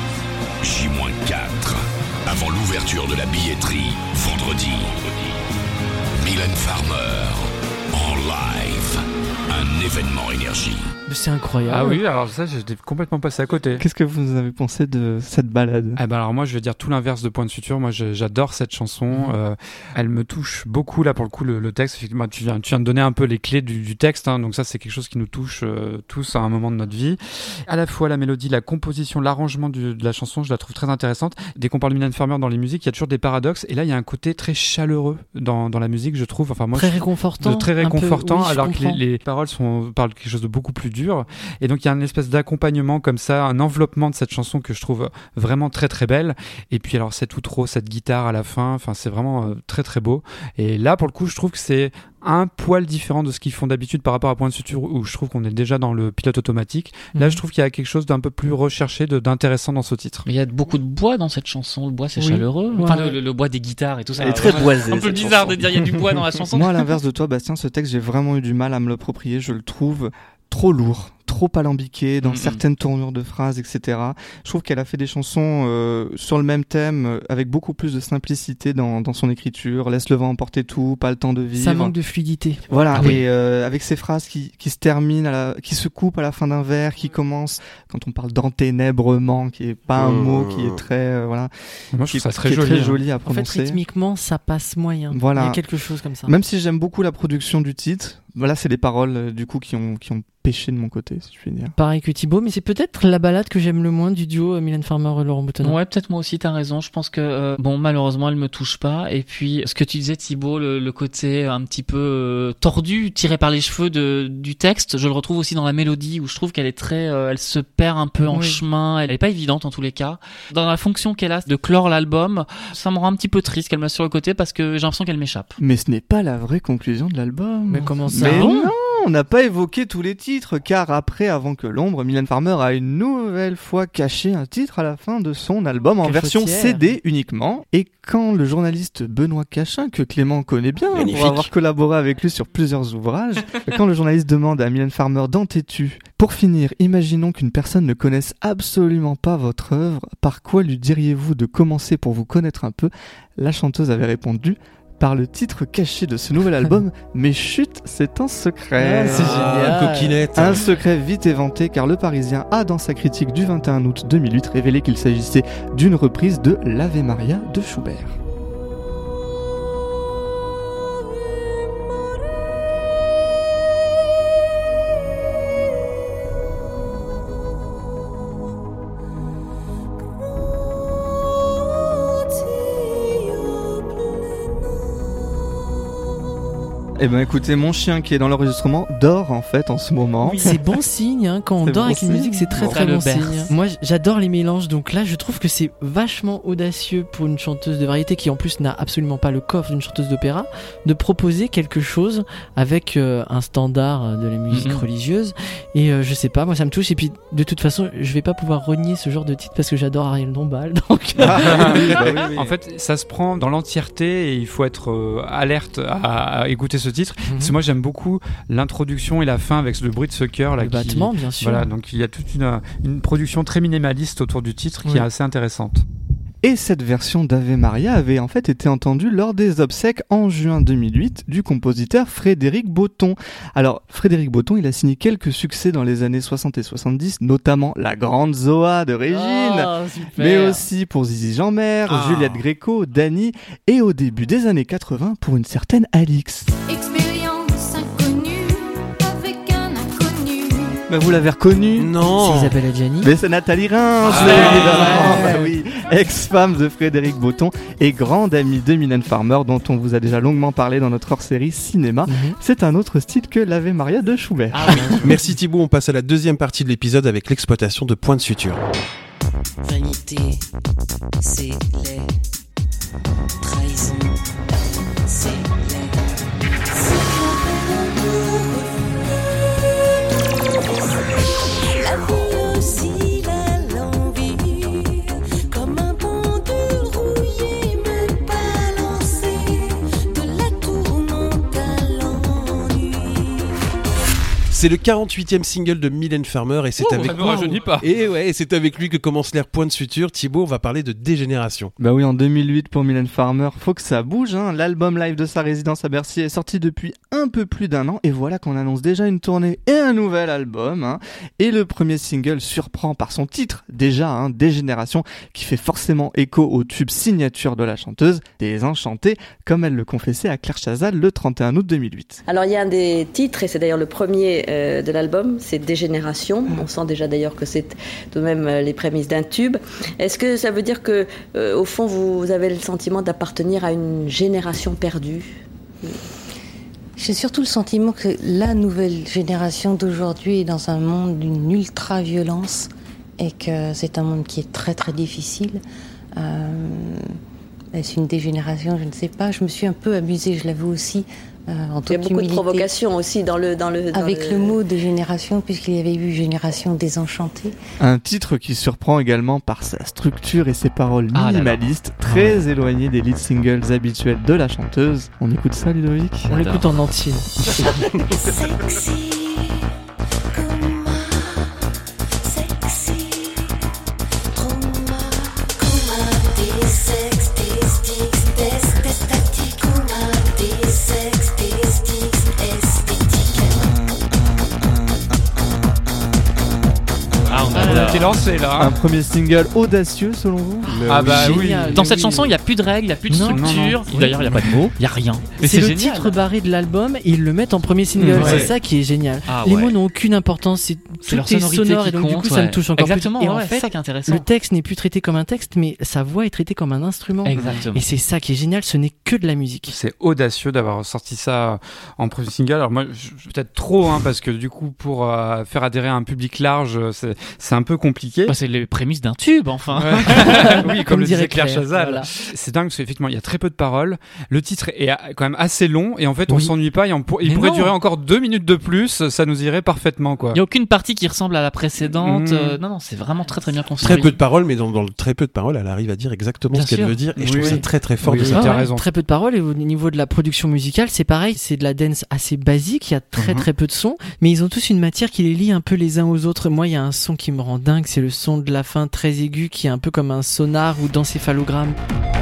J-4 avant l'ouverture de la billetterie vendredi. Mylène Farmer en live. Un événement Énergie. C'est incroyable. Ah oui, alors ça, j'étais complètement passé à côté. Qu'est-ce que vous avez pensé de cette balade? Ah ben alors moi je vais dire tout l'inverse de Point de Suture. Moi j'adore cette chanson. Elle me touche beaucoup là pour le coup le texte. Effectivement, tu viens de donner un peu les clés du texte, hein, donc ça c'est quelque chose qui nous touche tous à un moment de notre vie. À la fois la mélodie, la composition, l'arrangement de la chanson, je la trouve très intéressante. Dès qu'on parle de Mylène Farmer dans les musiques, il y a toujours des paradoxes et là il y a un côté très chaleureux dans la musique, je trouve. Enfin moi Très réconfortant. très réconfortant, oui, alors que comprends. les paroles parlent quelque chose de beaucoup plus dur. Et donc il y a une espèce d'accompagnement comme ça, un enveloppement de cette chanson que je trouve vraiment très très belle. Et puis alors cet outro, cette guitare à la fin, enfin c'est vraiment très très beau. Et là pour le coup je trouve que c'est un poil différent de ce qu'ils font d'habitude par rapport à Point de Suture où je trouve qu'on est déjà dans le pilote automatique. Là je trouve qu'il y a quelque chose d'un peu plus recherché, d'intéressant dans ce titre. Mais il y a beaucoup de bois dans cette chanson. Le bois, c'est chaleureux. Ouais. Enfin, le bois des guitares et tout ça. Elle est très boisée. Un peu cette bizarre chanson. de dire il y a du bois dans la chanson. Moi, à l'inverse de toi, Bastien, ce texte, j'ai vraiment eu du mal à me l'approprier. Je le trouve trop lourd, trop alambiqué dans certaines tournures de phrases, etc. Je trouve qu'elle a fait des chansons sur le même thème avec beaucoup plus de simplicité dans son écriture. Laisse le vent emporter tout, pas le temps de vivre. Ça manque de fluidité. Voilà, Ah oui. et avec ces phrases qui se terminent, qui se coupent à la fin d'un vers, qui commencent, quand on parle d'enténèbrement, qui est pas un mot qui est très, voilà, Moi je trouve ça très qui est joli. très hein. joli à En fait, prononcer. rythmiquement, ça passe moyen. Voilà. Il y a quelque chose comme ça. Même si j'aime beaucoup la production du titre, voilà, c'est les paroles du coup qui ont pêché de mon côté, si je puis dire. Pareil que Thibaut, mais c'est peut-être la balade que j'aime le moins du duo Mylène Farmer et Laurent Boutonnat. Ouais, peut-être moi aussi, t'as raison. Je pense que, bon, malheureusement, elle me touche pas. Et puis, ce que tu disais, Thibaut, le côté un petit peu tordu, tiré par les cheveux du texte, je le retrouve aussi dans la mélodie, où je trouve qu'elle est très, elle se perd un peu en chemin. Elle est pas évidente en tous les cas. Dans la fonction qu'elle a de clore l'album, ça me rend un petit peu triste qu'elle me laisse sur le côté parce que j'ai l'impression qu'elle m'échappe. Mais ce n'est pas la vraie conclusion de l'album. Mais comment ça? Mais Bon. non, on n'a pas évoqué tous les titres, car après Avant que l'ombre, Mylène Farmer a une nouvelle fois caché un titre à la fin de son album en Quelle version fautière. CD uniquement. Et quand le journaliste Benoît Cachin, que Clément connaît bien, Magnifique. pour avoir collaboré avec lui sur plusieurs ouvrages, quand le journaliste demande à Mylène Farmer d'en têtu, pour finir, imaginons qu'une personne ne connaisse absolument pas votre œuvre, par quoi lui diriez-vous de commencer pour vous connaître un peu? La chanteuse avait répondu: par le titre caché de ce nouvel album, mais chut, c'est un secret. Ah, c'est génial. Coquinette. Un secret vite éventé, car Le Parisien a, dans sa critique du 21 août 2008, révélé qu'il s'agissait d'une reprise de l'Ave Maria de Schubert. Eh ben écoutez, mon chien qui est dans l'enregistrement dort en fait en ce moment. Oui, c'est bon signe, hein, quand on C'est dort bon avec une signe. musique, c'est très Bon. très Ça le bon signe. berce. Moi j'adore les mélanges, donc là je trouve que c'est vachement audacieux pour une chanteuse de variété qui en plus n'a absolument pas le coffre d'une chanteuse d'opéra, de proposer quelque chose avec un standard de la musique religieuse. Et je sais pas, moi ça me touche, et puis de toute façon je vais pas pouvoir renier ce genre de titre parce que j'adore Ariel Dombal, donc... En fait, ça se prend dans l'entièreté et il faut être alerte à écouter ce titre. Parce que moi, j'aime beaucoup l'introduction et la fin avec le bruit de ce cœur là. Le battement, bien sûr. Voilà, donc il y a toute une production très minimaliste autour du titre qui est assez intéressante. Et cette version d'Ave Maria avait en fait été entendue lors des obsèques en juin 2008 du compositeur Frédéric Botton. Alors, Frédéric Botton, il a signé quelques succès dans les années 60 et 70, notamment La Grande Zoa de Régine, mais aussi pour Zizi Jeanmaire, Juliette Gréco, Dany, et au début des années 80 pour une certaine Alix. Expérience inconnue avec un inconnu. Bah, vous l'avez reconnu? Non. C'est Isabelle Adjani. Mais c'est Nathalie Reims, bah oui, ex-femme de Frédéric Botton et grande amie de Mylène Farmer, dont on vous a déjà longuement parlé dans notre hors-série cinéma. C'est un autre style que l'Ave Maria de Schubert. Merci Thibaut, on passe à la deuxième partie de l'épisode avec l'exploitation de points de suture. Vanité, c'est laid. Trahison, c'est laid. La vie aussi va l'envie, comme un pendule rouillé me balancer de la tourmente à l'ennui. C'est le 48e single de Mylène Farmer et c'est avec ça me rajeunit pas. Et ouais, et c'est avec lui que commence l'ère point de suture. Thibaut, on va parler de dégénération. Bah oui, en 2008 pour Mylène Farmer, faut que ça bouge, hein. L'album live de sa résidence à Bercy est sorti depuis un peu plus d'un an et voilà qu'on annonce déjà une tournée et un nouvel album, hein. Et le premier single surprend par son titre, déjà, hein, Dégénération, qui fait forcément écho au tube signature de la chanteuse, Désenchantée, comme elle le confessait à Claire Chazal le 31 août 2008. Alors il y a un des titres, et c'est d'ailleurs le premier de l'album, c'est Dégénération. On sent déjà d'ailleurs que c'est tout de même les prémices d'un tube. Est-ce que ça veut dire que, au fond, vous avez le sentiment d'appartenir à une génération perdue ? J'ai surtout le sentiment que la nouvelle génération d'aujourd'hui est dans un monde d'une ultra-violence et que c'est un monde qui est très très difficile. Est-ce une dégénération ? Je ne sais pas. Je me suis un peu amusée, je l'avoue aussi. En toute il y a beaucoup humilité, de provocations aussi dans le mot de génération, puisqu'il y avait eu Génération Désenchantée. Un titre qui surprend également par sa structure et ses paroles minimalistes, très éloignées des lead singles habituels de la chanteuse. On écoute ça, Ludovic ? On l'écoute en entier. Sexy. T'es lancé là. Un premier single audacieux selon vous ? Ah bah oui. Dans cette chanson, il n'y a plus de règles, il n'y a plus de structure. D'ailleurs, il n'y a pas de mots, il n'y a rien. Mais c'est le titre barré de l'album et ils le mettent en premier single. C'est ça qui est génial. Les mots n'ont aucune importance, c'est leur tout est sonorité sonore qui et donc du compte, coup ça me touche encore exactement, plus. Et en c'est fait, ça qui est intéressant. le texte n'est plus traité comme un texte, mais sa voix est traitée comme un instrument. Exactement. Et c'est ça qui est génial, ce n'est que de la musique. C'est audacieux d'avoir sorti ça en premier single. Alors moi, peut-être trop, hein, parce que du coup, pour faire adhérer à un public large, c'est un peu compliqué. Bah, c'est les prémices d'un tube, enfin. Oui, comme le disait Claire Chazal. Voilà. C'est dingue, parce qu'effectivement, il y a très peu de paroles. Le titre est quand même assez long, et en fait, on s'ennuie pas. Et il pourrait durer encore 2 minutes de plus, ça nous irait parfaitement, quoi. Il n'y a aucune partie qui ressemble à la précédente. Non, c'est vraiment très très bien construit. Très peu de paroles, mais dans le très peu de paroles, elle arrive à dire exactement ce qu'elle veut dire. Et je trouve ça très très fort de ça. Tu as raison. Très peu de paroles, et au niveau de la production musicale, c'est pareil. C'est de la dance assez basique. Il y a très très peu de sons, mais ils ont tous une matière qui les lie un peu les uns aux autres. Moi, il y a un son qui me rend dingue, c'est le son de la fin très aigu qui est un peu comme un sonar ou d'encéphalogramme.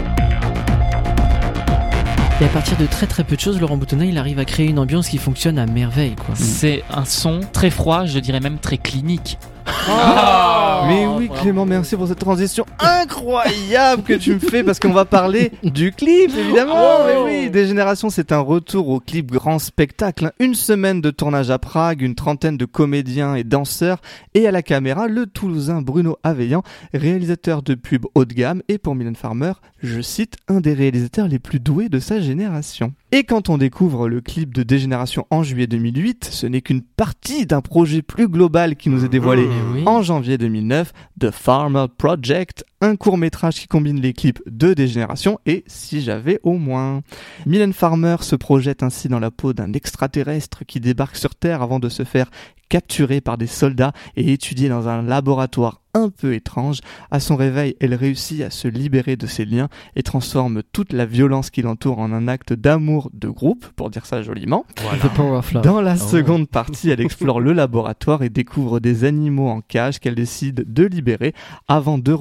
Et à partir de très très peu de choses, Laurent Boutonnat, il arrive à créer une ambiance qui fonctionne à merveille, quoi. C'est un son très froid, je dirais même très clinique. Mais oui, Clément, merci pour cette transition incroyable que tu me fais, parce qu'on va parler du clip, évidemment. Mais oui, Dégénération, c'est un retour au clip grand spectacle. Une semaine de tournage à Prague, une trentaine de comédiens et danseurs, et à la caméra, le Toulousain Bruno Aveillant, réalisateur de pubs haut de gamme, et pour Mylène Farmer, je cite, un des réalisateurs les plus doués de sa génération. Et quand on découvre le clip de Dégénération en juillet 2008, ce n'est qu'une partie d'un projet plus global qui nous est dévoilé en janvier 2009, The Farmer Project, un court-métrage qui combine les clips de Dégénération et Si j'avais au moins. Mylène Farmer se projette ainsi dans la peau d'un extraterrestre qui débarque sur Terre avant de se faire capturée par des soldats et étudiée dans un laboratoire un peu étrange. À son réveil, elle réussit à se libérer de ses liens et transforme toute la violence qui l'entoure en un acte d'amour de groupe, pour dire ça joliment. Voilà. Dans la seconde partie, elle explore le laboratoire et découvre des animaux en cage qu'elle décide de libérer avant de retourner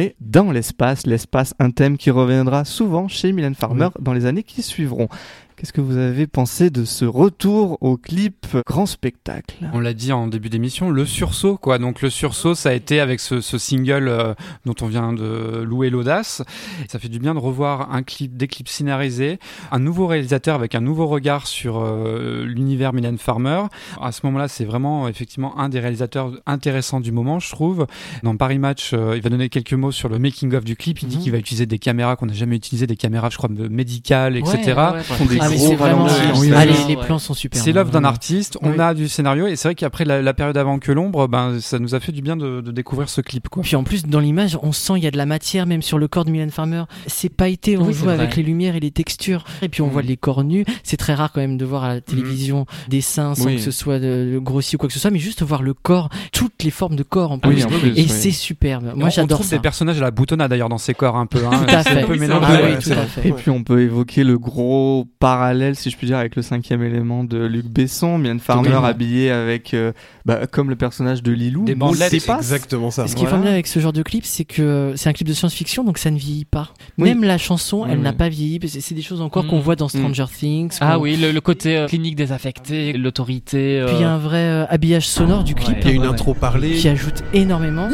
mais dans l'espace, un thème qui reviendra souvent chez Mylène Farmer dans les années qui suivront. Qu'est-ce que vous avez pensé de ce retour au clip grand spectacle ? On l'a dit en début d'émission, le sursaut, quoi. Donc le sursaut, ça a été avec ce single dont on vient de louer l'audace. Ça fait du bien de revoir des clips scénarisés, un nouveau réalisateur avec un nouveau regard sur l'univers Mylène Farmer. À ce moment-là, c'est vraiment effectivement un des réalisateurs intéressants du moment, je trouve. Dans Paris Match, il va donner quelques mots sur le making-of du clip. Il dit qu'il va utiliser des caméras qu'on n'a jamais utilisées, des caméras, je crois, médicales, etc. Mais c'est vraiment... les plans sont super. C'est l'œuvre d'un artiste, on a du scénario, et c'est vrai qu'après la période avant que l'ombre, ça nous a fait du bien de découvrir ce clip, quoi. Puis en plus, dans l'image, on sent il y a de la matière, même sur le corps de Mylène Farmer. C'est pailleté, on joue avec les lumières et les textures, et puis on voit les corps nus. C'est très rare quand même de voir à la télévision des seins sans que ce soit grossi ou quoi que ce soit, mais juste voir le corps, toutes les formes de corps en plus. Et c'est superbe. Moi, j'adore ça. On trouve des personnages à la boutonnade d'ailleurs dans ces corps un peu. Tout à fait. Et puis on peut évoquer le gros parallèle, si je puis dire, avec le 5e élément de Luc Besson, Mylène Farmer habillée avec, comme le personnage de Lilou, des bandelettes, c'est exactement ça. Et ce qui est formidable avec ce genre de clip, c'est que c'est un clip de science-fiction, donc ça ne vieillit pas. Même la chanson, elle n'a pas vieilli. C'est des choses encore qu'on voit dans Stranger Things. Ah oui, le côté clinique désaffecté, l'autorité. Puis il y a un vrai habillage sonore du clip. Il y a une intro parlée qui ajoute énormément.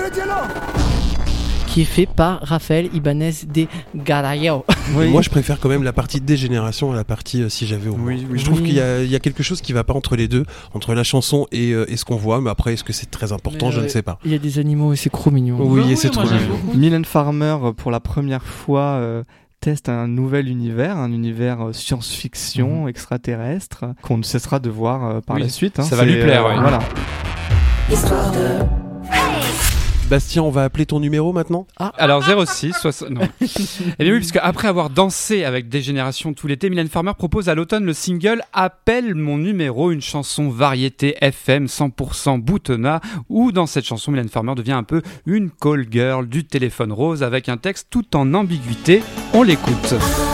Qui est fait par Rafael Ibanez de Garayo. Moi, je préfère quand même la partie Dégénération à la partie Si j'avais au moins. Je trouve qu'il y a quelque chose qui va pas entre les deux, entre la chanson et ce qu'on voit, mais après, est-ce que c'est très important, je ne sais pas. Il y a des animaux et c'est trop mignon. Oui, et c'est trop mignon. Mylène Farmer, pour la première fois, teste un nouvel univers, un univers science-fiction extraterrestre, qu'on ne cessera de voir par la suite. Ça va lui plaire, voilà. Histoire de... Bastien, on va appeler ton numéro maintenant ? Alors 06 60... Non. Eh bien oui, puisque après avoir dansé avec Dégénération tout l'été, Mylène Farmer propose à l'automne le single Appelle mon numéro, une chanson variété FM 100% boutonna, où dans cette chanson, Mylène Farmer devient un peu une call girl du téléphone rose avec un texte tout en ambiguïté. On l'écoute.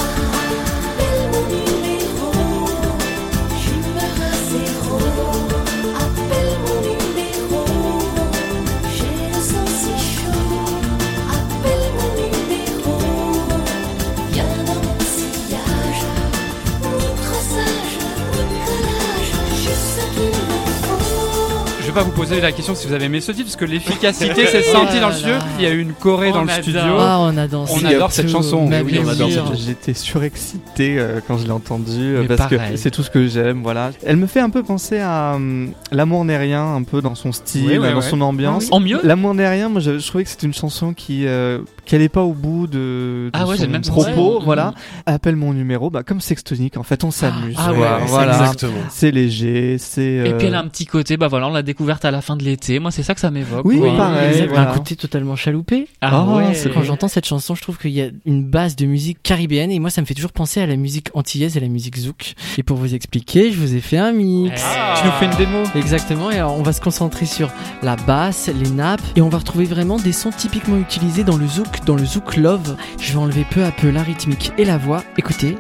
Pas vous poser la question si vous avez aimé ce titre, parce que l'efficacité s'est sentie dans le studio. Il y a eu une choré dans le studio. On a dansé. On adore cette chanson. Oui, on adore cette chanson. J'étais surexcité quand je l'ai entendue parce que c'est tout ce que j'aime. Voilà. Elle me fait un peu penser à L'amour n'est rien, un peu dans son style, dans son ambiance. En mieux. L'amour n'est rien, moi je trouvais que c'était une chanson qui allait pas au bout de son propos. Voilà. Appelle mon numéro, comme Sextonique. En fait, on s'amuse. Voilà. Exactement. C'est léger. Et puis elle a un petit côté. On l'a découverte à la fin de l'été. Moi, c'est ça que ça m'évoque. Oui, pareil. Un côté totalement chaloupé. Quand j'entends cette chanson, je trouve qu'il y a une base de musique caribéenne et moi, ça me fait toujours penser à la musique antillaise et la musique zouk. Et pour vous expliquer, je vous ai fait un mix. Tu nous fais une démo. Exactement. Et alors, on va se concentrer sur la basse, les nappes et on va retrouver vraiment des sons typiquement utilisés dans le zouk love. Je vais enlever peu à peu la rythmique et la voix. Écoutez.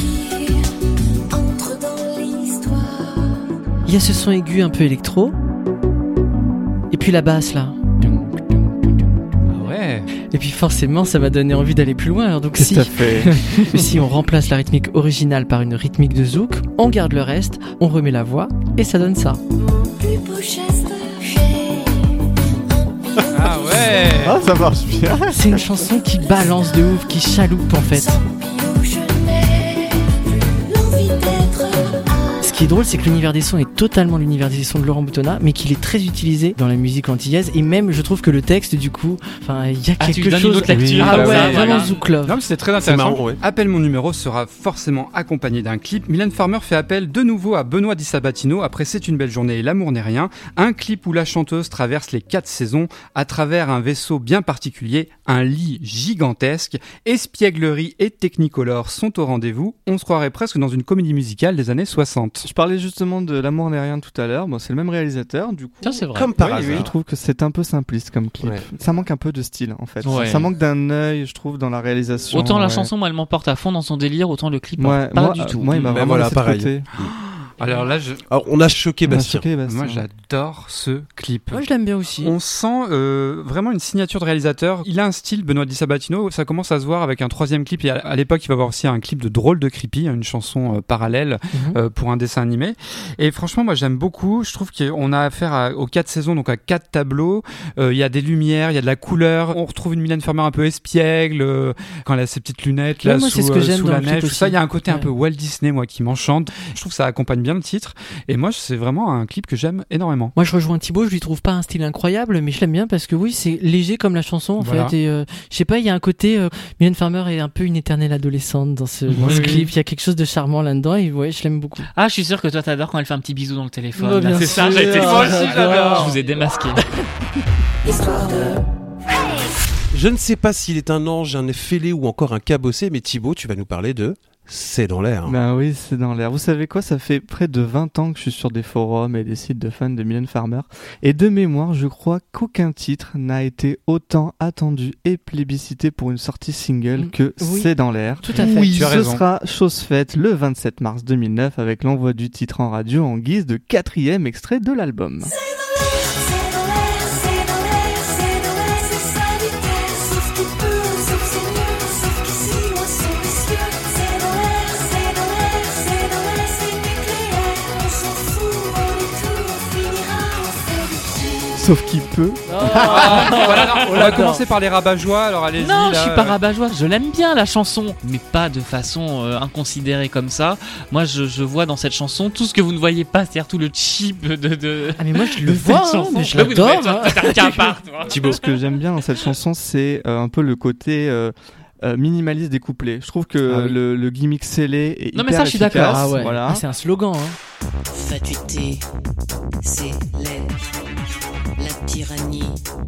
Il y a ce son aigu un peu électro. Et puis la basse là. Ah ouais. Et puis forcément ça m'a donné envie d'aller plus loin. Alors donc si on remplace la rythmique originale par une rythmique de zouk, on garde le reste, on remet la voix et ça donne ça. Ah ouais. Ça marche bien. C'est une chanson qui balance de ouf, qui chaloupe en fait. Ce qui est drôle, c'est que l'univers des sons est totalement l'univers des sons de Laurent Boutonnat, mais qu'il est très utilisé dans la musique antillaise. Et même, je trouve que le texte, du coup, il y a quelque chose. Une autre lecture. Vraiment zouk love. Non, mais c'était très intéressant. Appelle mon numéro sera forcément accompagné d'un clip. Mylène Farmer fait appel de nouveau à Benoît Di Sabatino après C'est une belle journée et L'amour n'est rien. Un clip où la chanteuse traverse les 4 saisons à travers un vaisseau bien particulier, un lit gigantesque. Espièglerie et Technicolor sont au rendez-vous. On se croirait presque dans une comédie musicale des années 60. Je parlais justement de L'amour n'est rien tout à l'heure. C'est le même réalisateur, du coup. Ça, c'est vrai. Comme par hasard. Je trouve que c'est un peu simpliste comme clip. Ça manque un peu de style, en fait. Ça manque d'un œil, je trouve, dans la réalisation. Autant la chanson, moi, elle m'emporte à fond dans son délire, autant le clip, pas du tout. Moi, il m'a vraiment pareil. côté. Alors là, on a choqué Bastien. Moi, j'adore ce clip. Moi, je l'aime bien aussi. On sent vraiment une signature de réalisateur. Il a un style, Benoît Di Sabatino. Ça commence à se voir avec un troisième clip. Et à l'époque, il va y avoir aussi un clip de Drôle de Creepy, une chanson parallèle pour un dessin animé. Et franchement, moi, j'aime beaucoup. Je trouve qu'on a affaire aux 4 saisons, donc à 4 tableaux. Il y a des lumières, il y a de la couleur. On retrouve une Mylène Farmer un peu espiègle quand elle a ses petites lunettes là, sous la neige. Tout ça, il y a un côté un peu Walt Disney, moi, qui m'enchante. Je trouve que ça accompagne bien le titre. Et moi, c'est vraiment un clip que j'aime énormément. Moi, je rejoins Thibaut. Je lui trouve pas un style incroyable, mais je l'aime bien parce que oui, c'est léger comme la chanson en fait. Et je sais pas, il y a un côté. Mylène Farmer est un peu une éternelle adolescente dans ce clip. Il y a quelque chose de charmant là-dedans. Et ouais, je l'aime beaucoup. Ah, je suis sûr que toi, t'adores quand elle fait un petit bisou dans le téléphone. Oh, là, c'est ça. J'ai été moi aussi, j'adore. Je vous ai démasqué. Histoire de... Je ne sais pas s'il est un ange, un fêlé ou encore un cabossé, mais Thibaut, tu vas nous parler de C'est dans l'air. Ben oui, c'est dans l'air. Vous savez quoi, ça fait près de 20 ans que je suis sur des forums et des sites de fans de Mylène Farmer. Et de mémoire, je crois qu'aucun titre n'a été autant attendu et plébiscité pour une sortie single que C'est dans l'air. Tout à fait. Oui, tu as ce raison. sera chose faite le 27 mars 2009 avec l'envoi du titre en radio en guise de 4e extrait de l'album. Sauf qu'il peut. Voilà, on va commencer par les rabat-joie, alors allez-y. Non, là, je suis pas rabat-joie, je l'aime bien la chanson, mais pas de façon inconsidérée comme ça. Moi, je vois dans cette chanson tout ce que vous ne voyez pas, c'est-à-dire tout le cheap de. Ah, mais moi, je le vois, mais je l'adore. T'as qu'un part, toi. Thibaut, ce que j'aime bien dans cette chanson, c'est un peu le côté minimaliste des couplets. Je trouve que le gimmick scellé est Non, hyper mais ça, je suis efficace. d'accord. Ah ouais. Voilà. Ah, c'est un slogan. Fatuité, c'est laid. La tyrannie,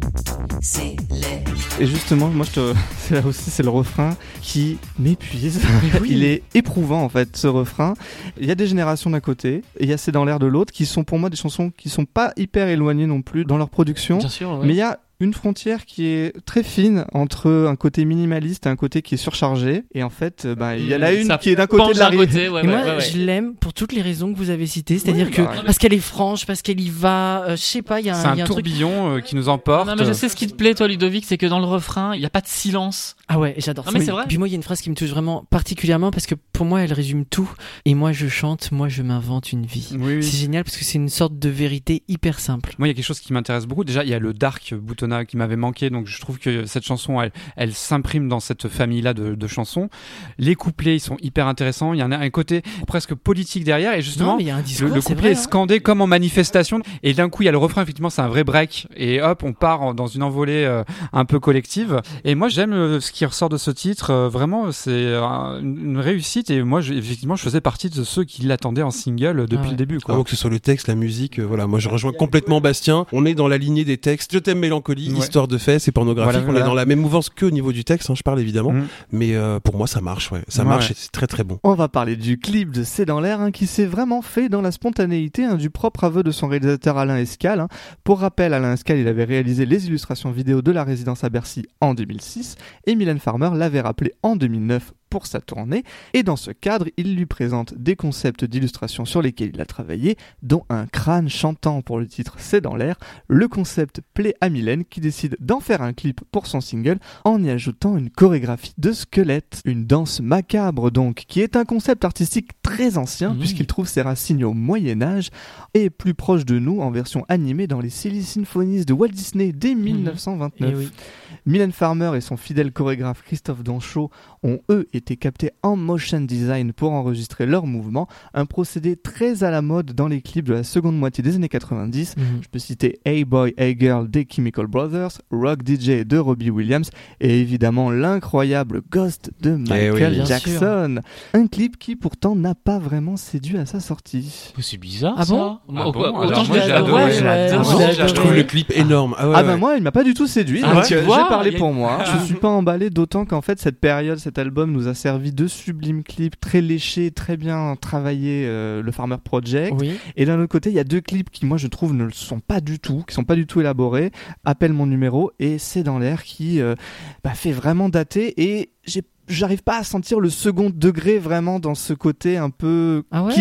c'est laid. Et justement, moi, c'est là aussi, c'est le refrain qui m'épuise. Oui. Il est éprouvant, en fait, ce refrain. Il y a des générations d'un côté, et il y a C'est dans l'air de l'autre, qui sont pour moi des chansons qui sont pas hyper éloignées non plus dans leur production. Bien sûr, ouais. Mais il y a une frontière qui est très fine entre un côté minimaliste et un côté qui est surchargé. Et en fait, il y en a une Ça qui est d'un côté de la penche d'un côté, ouais, Et moi, ouais. je l'aime pour toutes les raisons que vous avez citées, c'est-à-dire que bah, parce qu'elle est franche, parce qu'elle y va, je sais pas, il y a C'est un un truc. tourbillon qui nous emporte. Non, mais je sais ce qui te plaît, toi, Ludovic, c'est que dans le refrain, il n'y a pas de silence. Ah ouais, j'adore Non, ça. mais c'est vrai. Puis moi, il y a une phrase qui me touche vraiment particulièrement parce que pour moi, elle résume tout. Et moi, je chante, moi, je m'invente une vie. Oui, oui. C'est génial parce que c'est une sorte de vérité hyper simple. Moi, il y a quelque chose qui m'intéresse beaucoup. Déjà, il y a le dark boutonnat qui m'avait manqué, donc je trouve que cette chanson, elle s'imprime dans cette famille-là de chansons. Les couplets, ils sont hyper intéressants. Il y en a un côté presque politique derrière, et justement, Non, mais il y a un discours, le c'est couplet vrai, est scandé comme en manifestation. Et d'un coup, il y a le refrain. Effectivement, c'est un vrai break, et hop, on part dans une envolée un peu collective. Et moi, j'aime ce qui ressort de ce titre. Vraiment, c'est une réussite. Et moi, effectivement, je faisais partie de ceux qui l'attendaient en single depuis ouais. le début, quoi. Ah, que ce soit le texte, la musique, voilà. Moi, je rejoins complètement Bastien. On est dans la lignée des textes. Je t'aime mélancolie, Ouais. histoire de fait, c'est pornographique. Voilà. On est dans la même mouvance que au niveau du texte, je parle évidemment. Mhm. Mais pour moi, ça marche, ouais. Ça marche et c'est très très bon. On va parler du clip de C'est dans l'air, qui s'est vraiment fait dans la spontanéité du propre aveu de son réalisateur Alain Escal. Pour rappel, Alain Escal, il avait réalisé les illustrations vidéo de La Résidence à Bercy en 2006 et Mylène Farmer l'avait rappelé en 2009 pour sa tournée, et dans ce cadre, il lui présente des concepts d'illustration sur lesquels il a travaillé, dont un crâne chantant pour le titre C'est dans l'air. Le concept plaît à Mylène qui décide d'en faire un clip pour son single en y ajoutant une chorégraphie de squelette, une danse macabre donc, qui est un concept artistique très ancien puisqu'il trouve ses racines au Moyen-Âge et est plus proche de nous en version animée dans les Silly Symphonies de Walt Disney dès 1929. Et oui. Mylène Farmer et son fidèle chorégraphe Christophe Danchot ont eux été captés en motion design pour enregistrer leurs mouvements, un procédé très à la mode dans les clips de la seconde moitié des années 90. Je peux citer Hey Boy, Hey Girl des Chemical Brothers, Rock DJ de Robbie Williams et évidemment l'incroyable Ghost de Michael oui. Jackson. Un clip qui pourtant n'a pas vraiment séduit à sa sortie. C'est bizarre. Ah ça. bon Autant moi, j'ai adoré. Ouais, Je trouve le clip énorme. Ah, ouais, Ah ouais. bah moi il m'a pas du tout séduit, Ah, donc tu j'ai vois, parlé y a- pour moi. Je suis pas emballé, d'autant qu'en fait cette période, cet album nous a servi de sublimes clips très léchés, très bien travaillés, le Farmer Project. Oui. Et d'un autre côté, il y a deux clips qui moi je trouve ne le sont pas du tout, qui sont pas du tout élaborés. Appelle mon numéro et C'est dans l'air qui fait vraiment dater, et j'arrive pas à sentir le second degré vraiment dans ce côté un peu Ah ouais kitsch.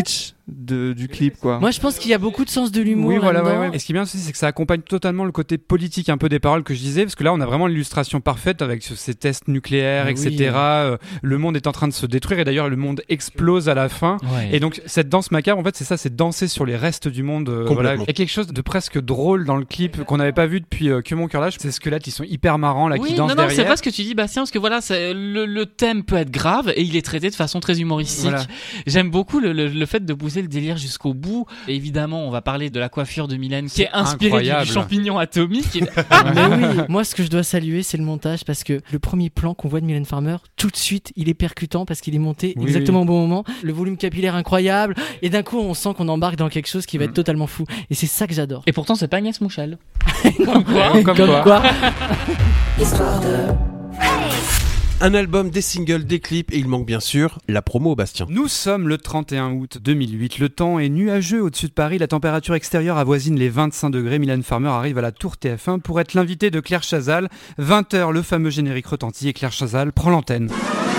du clip, quoi. Moi, je pense qu'il y a beaucoup de sens de l'humour. Oui, voilà, là-dedans. ouais. Et ce qui est bien aussi, c'est que ça accompagne totalement le côté politique un peu des paroles que je disais, parce que là, on a vraiment l'illustration parfaite avec ces tests nucléaires, etc. Le monde est en train de se détruire, et d'ailleurs, le monde explose à la fin. Ouais. Et donc, cette danse macabre, en fait, c'est ça, c'est danser sur les restes du monde. Voilà. Il y a quelque chose de presque drôle dans le clip qu'on n'avait pas vu depuis Que mon cœur lâche. Ces squelettes, ils sont hyper marrants, là, qui dansent derrière. C'est vrai ce que tu dis, Bastien, parce que voilà, le thème peut être grave et il est traité de façon très humoristique. Voilà. J'aime beaucoup le fait de pousser le délire jusqu'au bout. Et évidemment, on va parler de la coiffure de Mylène qui est inspirée du champignon atomique. Mais oui, moi ce que je dois saluer, c'est le montage, parce que le premier plan qu'on voit de Mylène Farmer, tout de suite, il est percutant parce qu'il est monté exactement au bon moment. Le volume capillaire incroyable, et d'un coup, on sent qu'on embarque dans quelque chose qui va être totalement fou. Et c'est ça que j'adore. Et pourtant, c'est pas Agnès Mouchel. Comme quoi. Histoire de... Un album, des singles, des clips, et il manque bien sûr la promo, Bastien. Nous sommes le 31 août 2008. Le temps est nuageux au-dessus de Paris. La température extérieure avoisine les 25 degrés. Mylène Farmer arrive à la Tour TF1 pour être l'invitée de Claire Chazal. 20h, le fameux générique retentit et Claire Chazal prend l'antenne.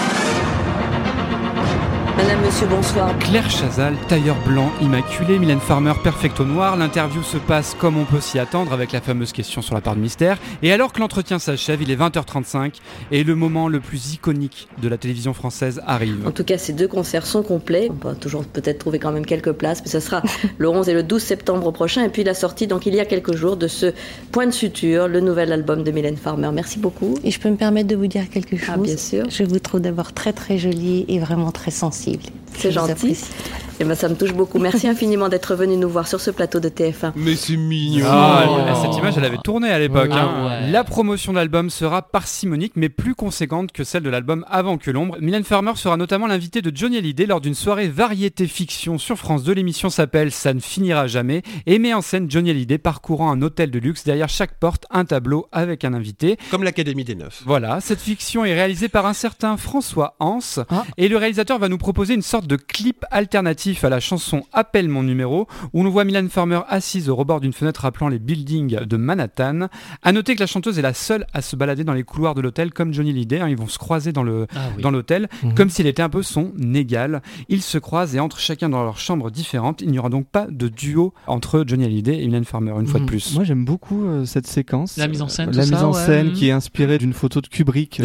Madame, monsieur, bonsoir. Claire Chazal, tailleur blanc immaculé, Mylène Farmer perfecto noir. L'interview se passe comme on peut s'y attendre, avec la fameuse question sur la part de mystère. Et alors que l'entretien s'achève, il est 20h35 et le moment le plus iconique de la télévision française arrive. En tout cas, ces deux concerts sont complets. On va toujours peut-être trouver quand même quelques places, mais ce sera le 11 et le 12 septembre prochain. Et puis la sortie, donc il y a quelques jours, de ce Point de suture, le nouvel album de Mylène Farmer. Merci beaucoup. Et je peux me permettre de vous dire quelque chose? Ah, bien sûr. Je vous trouve d'abord très très jolie et vraiment très sensible. C'est gentil. Et ben ça me touche beaucoup. Merci infiniment d'être venu nous voir sur ce plateau de TF1. Mais c'est mignon. Cette image, elle avait tourné à l'époque. Ouais. La promotion de l'album sera parcimonique, mais plus conséquente que celle de l'album Avant que l'ombre. Mylène Farmer sera notamment l'invitée de Johnny Hallyday lors d'une soirée variété fiction sur France 2. L'émission s'appelle Ça ne finira jamais et met en scène Johnny Hallyday parcourant un hôtel de luxe. Derrière chaque porte, un tableau avec un invité. Comme l'Académie des Neufs. Voilà, cette fiction est réalisée par un certain François Hans. Et le réalisateur va nous proposer une sorte de clip alternatif à la chanson Appelle mon numéro, où l'on voit Mylène Farmer assise au rebord d'une fenêtre rappelant les buildings de Manhattan. À noter que la chanteuse est la seule à se balader dans les couloirs de l'hôtel comme Johnny Hallyday. Ils vont se croiser dans l'hôtel, comme s'il était un peu son égal. Ils se croisent et entrent chacun dans leur chambre différente. Il n'y aura donc pas de duo entre Johnny Hallyday et Mylène Farmer, une fois de plus. Moi j'aime beaucoup cette séquence. La mise en scène, la mise en scène qui est inspirée d'une photo de Kubrick,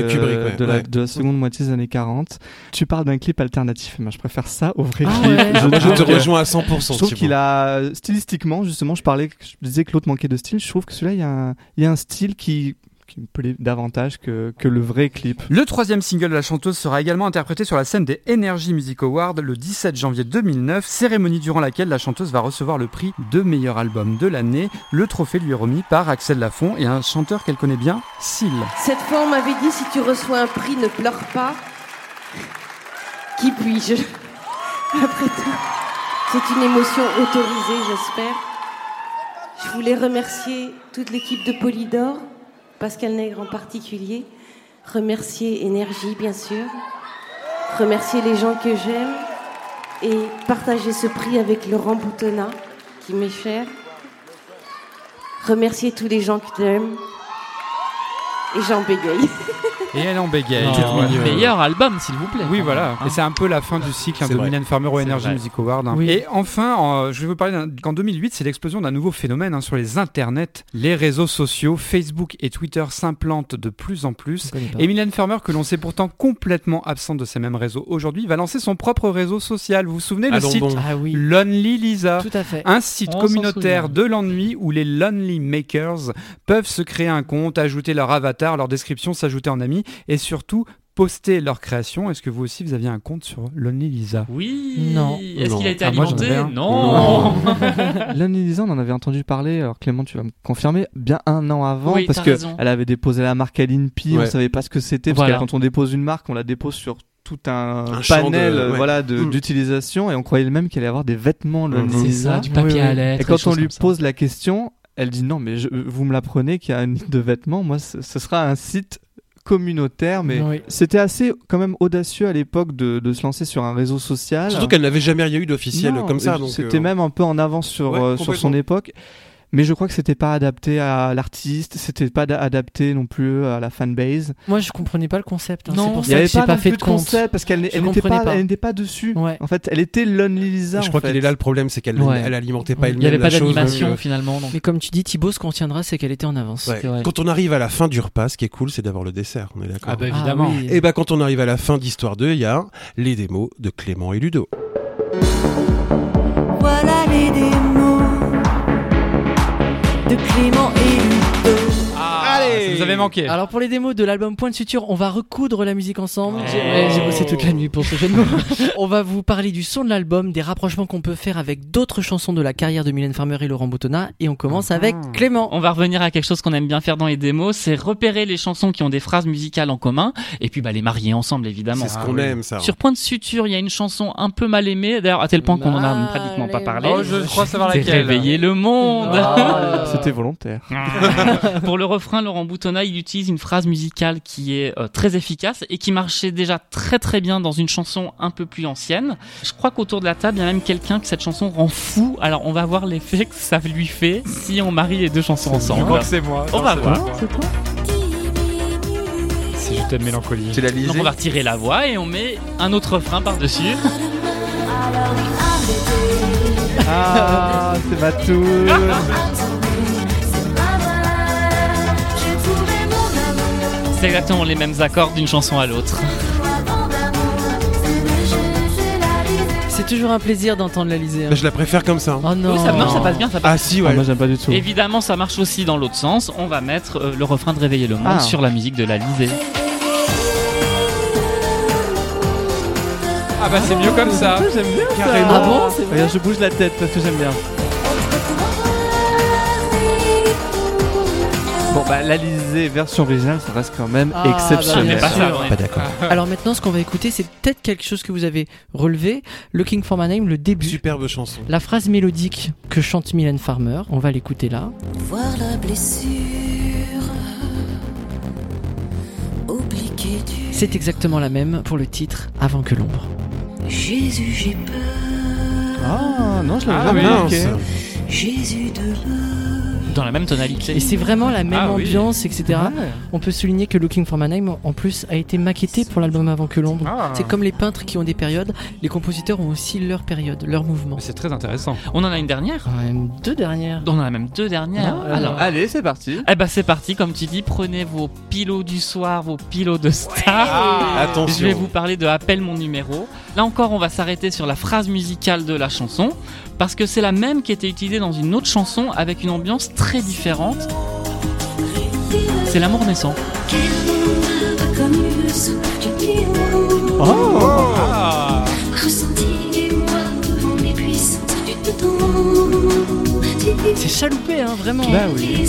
de la seconde moitié des années 40. Tu parles d'un clip alternatif, mais je préfère ça au vrai clip. Je te rejoins à 100%. Je trouve qu'il a, stylistiquement, justement, je disais que l'autre manquait de style. Je trouve que celui-là, il y a un style qui me plaît davantage que le vrai clip. Le troisième single de la chanteuse sera également interprété sur la scène des Energy Music Awards le 17 janvier 2009, cérémonie durant laquelle la chanteuse va recevoir le prix de meilleur album de l'année. Le trophée lui est remis par Axel Lafont et un chanteur qu'elle connaît bien, Seal. Cette fois, on m'avait dit, si tu reçois un prix, ne pleure pas. Qui puis-je? Après tout, c'est une émotion autorisée, j'espère. Je voulais remercier toute l'équipe de Polydor, Pascal Nègre en particulier, remercier Énergie, bien sûr, remercier les gens que j'aime et partager ce prix avec Laurent Boutonnat, qui m'est cher, remercier tous les gens que j'aime et j'en bégaye. Et elle en bégaye. Meilleur album, s'il vous plaît. Oui, voilà. Et c'est un peu la fin du cycle de Mylène Farmer au Energy Music Awards. Oui. Et enfin, je vais vous parler qu'en 2008, c'est l'explosion d'un nouveau phénomène sur les internets. Les réseaux sociaux, Facebook et Twitter s'implantent de plus en plus. Et Mylène Farmer, que l'on sait pourtant complètement absente de ces mêmes réseaux aujourd'hui, va lancer son propre réseau social. Vous vous souvenez, le site Lonely Lisa. Tout à fait. Un site communautaire de l'ennui où les Lonely Makers peuvent se créer un compte, ajouter leur avatar, leur description, s'ajouter en ami et surtout poster leur création. Est-ce que vous aussi vous aviez un compte sur Lonely Lisa? Oui. Non. Est-ce qu'il a été alimenté? Non. Lonely Lisa, on en avait entendu parler. Alors Clément, tu vas me confirmer, bien un an avant, parce que elle avait déposé la marque à l'INPI. On savait pas ce que c'était parce que quand on dépose une marque, on la dépose sur tout un panel d'utilisation et on croyait même qu'elle allait avoir des vêtements Lonely Lisa. C'est ça, du papier à lettres. Et quand on lui pose la question, elle dit non, mais vous me l'apprenez qu'il y a un ligne de vêtements. Moi, ce sera un site communautaire, mais c'était assez quand même audacieux à l'époque de se lancer sur un réseau social. Surtout qu'elle n'avait jamais rien eu d'officiel comme ça. Donc c'était même un peu en avance sur son époque. mais je crois que c'était pas adapté à l'artiste, c'était pas adapté non plus à la fanbase. Moi, je comprenais pas le concept. Hein. Non, c'est pour il y ça avait que j'ai pas fait de compte. concept parce qu'elle n'était pas dessus. Ouais. En fait, elle était Lonely Lisa. Je crois qu'il est là le problème, c'est qu'elle elle alimentait pas elle-même. Il y avait pas la chose, d'animation donc, finalement. Donc. Mais comme tu dis, Thibaut, ce qu'on tiendra, c'est qu'elle était en avance. Ouais. Quand on arrive à la fin du repas, ce qui est cool, c'est d'avoir le dessert. On est d'accord. Ah bah évidemment. Ah oui. Et bah quand on arrive à la fin d'Histoire 2, il y a les démos de Clément et Ludo. Voilà les démos de Clément et Ludo. Allez, ça nous avait manqué. Alors pour les démos de l'album Point de Suture, on va recoudre la musique ensemble. J'ai bossé toute la nuit pour ce jeu de mots. On va vous parler du son de l'album, des rapprochements qu'on peut faire avec d'autres chansons de la carrière de Mylène Farmer et Laurent Boutonnat. Et on commence avec Clément. On va revenir à quelque chose qu'on aime bien faire dans les démos, c'est repérer les chansons qui ont des phrases musicales en commun et puis les marier ensemble évidemment. C'est ce qu'on aime, ça. Sur Point de Suture, il y a une chanson un peu mal aimée, d'ailleurs à tel point qu'on en a pratiquement pas parlé. Oh, je crois savoir C'est laquelle. Réveiller le monde. C'était volontaire. Pour le refrain, Laurent Boutonnat, il utilise une phrase musicale qui est très efficace et qui marchait déjà très très bien dans une chanson un peu plus ancienne. Je crois qu'autour de la table, il y a même quelqu'un que cette chanson rend fou. Alors on va voir l'effet que ça lui fait si on marie les deux chansons ensemble. Je crois que c'est moi. On va voir. C'est Je t'aime mélancolie. Tu l'as lisé. Donc on va retirer la voix et on met un autre refrain par-dessus. Ah, c'est ma tour. C'est exactement les mêmes accords d'une chanson à l'autre. C'est toujours un plaisir d'entendre l'Alizé. Hein. Bah, je la préfère comme ça. Oh non. Oui, ça marche, ça passe bien, ça passe. Ah si, ouais. Moi j'aime pas du tout. Évidemment, ça marche aussi dans l'autre sens. On va mettre le refrain de Réveiller le monde sur la musique de l'Alizé. Ah bah c'est mieux comme ça. J'aime bien ça. Carrément. Ah bon, c'est vrai. Regarde, je bouge la tête parce que j'aime bien. Bon bah l'Alizé version originale, ça reste quand même exceptionnel. bah, bien sûr. Pas d'accord. Alors maintenant, ce qu'on va écouter, c'est peut-être quelque chose que vous avez relevé. Looking for my name, le début. Superbe chanson. La phrase mélodique que chante Mylène Farmer. On va l'écouter là. Voir la blessure obliquée du C'est exactement la même pour le titre Avant que l'ombre. Jésus, j'ai peur. Ah non, je l'avais Ah jamais mince. remarqué. Jésus de Dans la même tonalité. Et c'est vraiment la même Ah oui. ambiance, etc. Ouais. On peut souligner que Looking for my name, en plus, a été maquetté pour l'album Avant que l'ombre. Ah. C'est comme les peintres qui ont des périodes, les compositeurs ont aussi leur période, leur mouvement. Mais c'est très intéressant. On en a une dernière. Quand même deux dernières. On en a même deux dernières. Alors, Allez, c'est parti. eh ben c'est parti, comme tu dis, prenez vos pilots du soir, vos pilots de star. Attention. Je vais vous parler de Appelle mon numéro. Là encore, on va s'arrêter sur la phrase musicale de la chanson, parce que c'est la même qui était utilisée dans une autre chanson avec une ambiance très différente. C'est L'amour naissant. Ah. C'est chaloupé, hein, vraiment. Bah oui.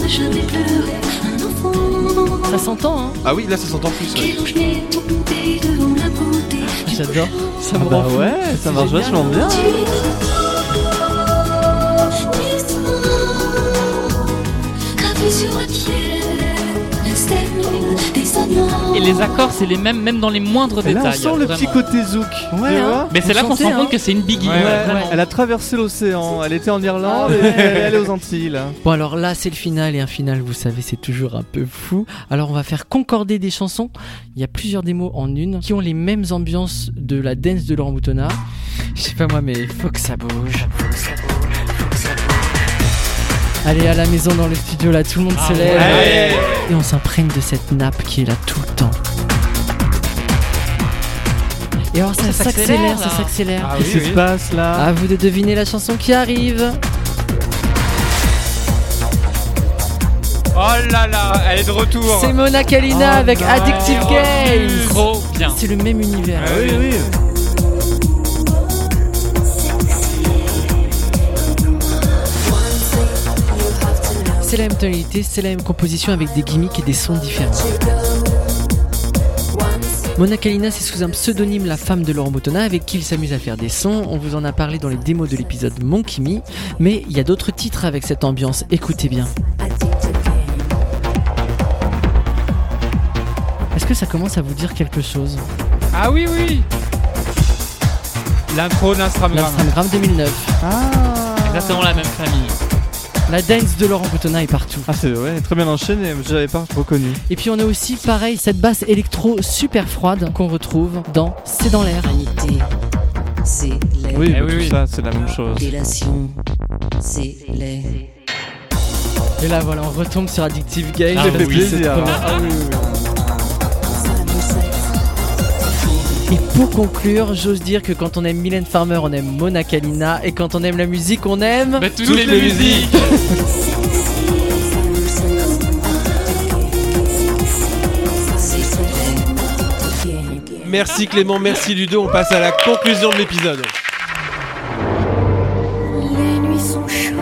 Ça s'entend, hein. Ah oui, là ça s'entend plus. Ouais. J'adore. Ça Ah me bah rend fou. ouais, ça marche vachement bien. Et les accords, c'est les mêmes, même dans les moindres Et là, on détails. sent le vraiment. petit côté zouk. Ouais, tu hein. vois. Mais c'est là qu'on se rend Chanter, compte hein. que c'est une biggie. Ouais, ouais, vraiment. Elle a traversé l'océan. Elle était en Irlande et elle est allée aux Antilles. Là. Bon, alors là, c'est le final, et un final, vous savez, c'est toujours un peu fou. Alors, on va faire concorder des chansons. Il y a plusieurs démos en une qui ont les mêmes ambiances de la dance de Laurent Boutonnat. Je sais pas moi, mais faut que ça bouge. Allez, à la maison, dans le studio, là, tout le monde se lève. ouais. Et on s'imprègne de cette nappe qui est là tout le temps. Et alors, ça s'accélère, ça là. s'accélère. Ah Qu'est-ce qui se passe là? À vous de deviner la chanson qui arrive. Oh là là, elle est de retour. C'est Mona Kalina avec Addictive Games. Trop bien. C'est le même univers. Ah oui, oui. C'est la même tonalité, c'est la même composition avec des gimmicks et des sons différents. Mona Kalina, c'est sous un pseudonyme la femme de Laurent Boutonnat avec qui il s'amuse à faire des sons. On vous en a parlé dans les démos de l'épisode Monkey Me, mais il y a d'autres titres avec cette ambiance. Écoutez bien. Est-ce que ça commence à vous dire quelque chose? Ah oui, oui. L'intro d'Instagram. L'Instagram 2009. Ah. Exactement la même famille. La dance de Laurent Boutonnat est partout. Ah c'est très bien enchaîné, j'avais pas reconnu. Et puis on a aussi pareil cette basse électro super froide qu'on retrouve dans C'est dans l'air. Vanité, c'est l'air. Oui, tout ça c'est la même chose. Délation, c'est l'air. Et là voilà, on retombe sur Addictive Game. Ça fait plaisir. Et pour conclure, j'ose dire que quand on aime Mylène Farmer, on aime Mona Kalina, et quand on aime la musique, on aime toutes les musiques. Merci Clément, merci Ludo, on passe à la conclusion de l'épisode. Les nuits sont chaudes.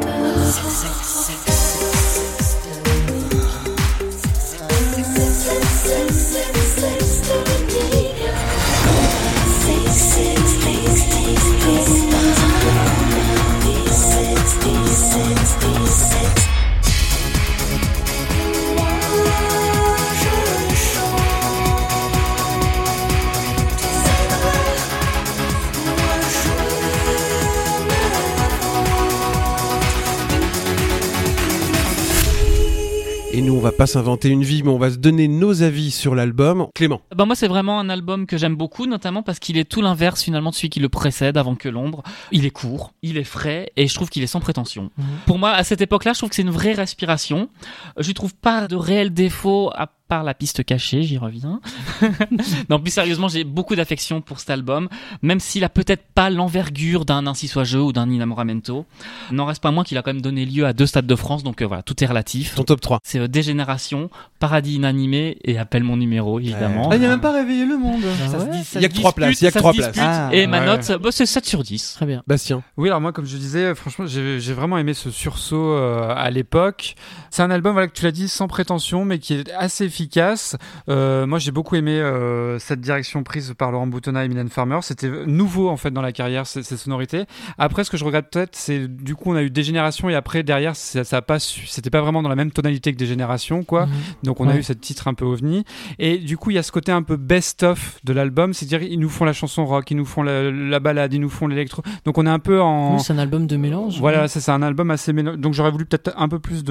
Et nous, on va pas s'inventer une vie, mais on va se donner nos avis sur l'album. Clément. Moi, c'est vraiment un album que j'aime beaucoup, notamment parce qu'il est tout l'inverse finalement de celui qui le précède, Avant que l'ombre. Il est court, il est frais, et je trouve qu'il est sans prétention. Pour moi, à cette époque-là, je trouve que c'est une vraie respiration. Je trouve pas de réels défauts à part la piste cachée, j'y reviens. Non, plus sérieusement, j'ai beaucoup d'affection pour cet album, même s'il a peut-être pas l'envergure d'un Ainsi soit je ou d'un Innamoramento. N'en reste pas moins qu'il a quand même donné lieu à 2 Stades de France, donc voilà, tout est relatif. Ton top 3. C'est Dégénération, Paradis inanimé et Appelle mon numéro, évidemment. Ah, il n'y a même pas réveillé le monde. Il y a que 3 places, il y a que 3 places. Et ma note, c'est 7 sur 10. Très bien. Bastien. Oui, alors moi, comme je disais, franchement, j'ai vraiment aimé ce sursaut à l'époque. C'est un album, voilà, que tu l'as dit, sans prétention, mais qui est assez efficace. Moi, j'ai beaucoup aimé cette direction prise par Laurent Boutonnat et Mylène Farmer. C'était nouveau, en fait, dans la carrière, ces sonorités. Après, ce que je regrette peut-être, c'est du coup, on a eu Dégénération et après, derrière, ça a pas c'était pas vraiment dans la même tonalité que Dégénération, quoi. Donc, on a eu ce titre un peu ovni. Et du coup, il y a ce côté un peu best-of de l'album, c'est-à-dire, ils nous font la chanson rock, ils nous font la balade, ils nous font l'électro. Donc, on est un peu en... Oui, c'est un album de mélange. Voilà, c'est un album assez mélange. Donc, j'aurais voulu peut-être un peu plus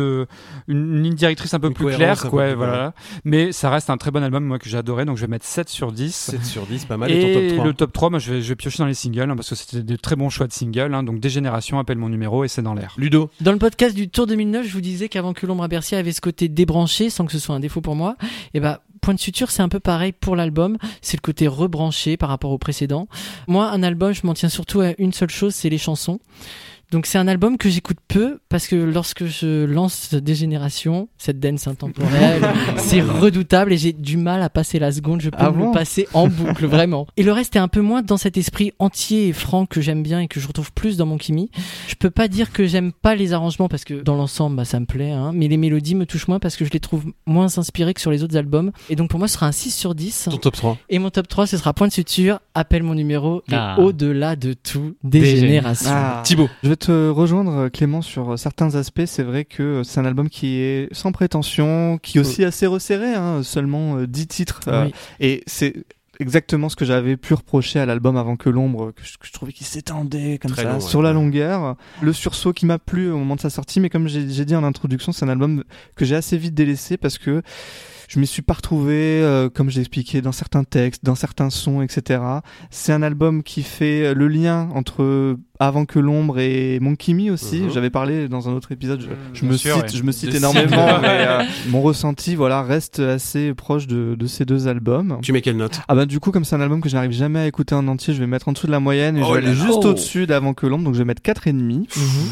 une ligne directrice un peu plus claire, quoi, voilà. Mais ça reste un très bon album, moi, que j'ai adoré, donc je vais mettre 7 sur 10. 7 sur 10, pas mal. Et ton top 3. le top 3, moi, je vais piocher dans les singles, parce que c'était de très bons choix de singles, donc Dégénération, Appelle mon numéro et C'est dans l'air. Ludo. Dans le podcast du Tour 2009, je vous disais qu'Avant que l'ombre à Bercy avait ce côté débranché, sans que ce soit un défaut pour moi. Et Point de suture, c'est un peu pareil pour l'album. C'est le côté rebranché par rapport au précédent. Moi, un album, je m'en tiens surtout à une seule chose, c'est les chansons. Donc c'est un album que j'écoute peu parce que lorsque je lance Dégénération, cette dance intemporelle, c'est redoutable et j'ai du mal à passer la seconde. Je peux le passer en boucle, vraiment. Et le reste est un peu moins dans cet esprit entier et franc que j'aime bien et que je retrouve plus dans Mon Kimi. Je peux pas dire que j'aime pas les arrangements parce que dans l'ensemble, ça me plaît, hein, mais les mélodies me touchent moins parce que je les trouve moins inspirées que sur les autres albums. Et donc pour moi, ce sera un 6 sur 10. Ton top 3. Et mon top 3, ce sera Point de suture, Appelle mon numéro et au-delà de tout, Dégénération. Thibaut. Je vais te rejoindre Clément sur certains aspects. C'est vrai que c'est un album qui est sans prétention, qui est aussi assez resserré, hein, seulement 10 titres. Oui. Et c'est exactement ce que j'avais pu reprocher à l'album Avant que l'ombre, que je trouvais qu'il s'étendait comme très ça, long, sur la longueur. Le sursaut qui m'a plu au moment de sa sortie, mais comme j'ai dit en introduction, c'est un album que j'ai assez vite délaissé parce que je m'y suis pas retrouvé, comme j'ai expliqué, dans certains textes, dans certains sons, etc. C'est un album qui fait le lien entre Avant que l'ombre et Mon Kimi aussi. J'avais parlé dans un autre épisode. Je me cite énormément, mais mon ressenti, reste assez proche de ces deux albums. Tu mets quelle note ? Du coup, comme c'est un album que je n'arrive jamais à écouter en entier, je vais mettre en dessous de la moyenne et je vais aller juste au-dessus d'Avant que l'ombre, donc je vais mettre 4,5.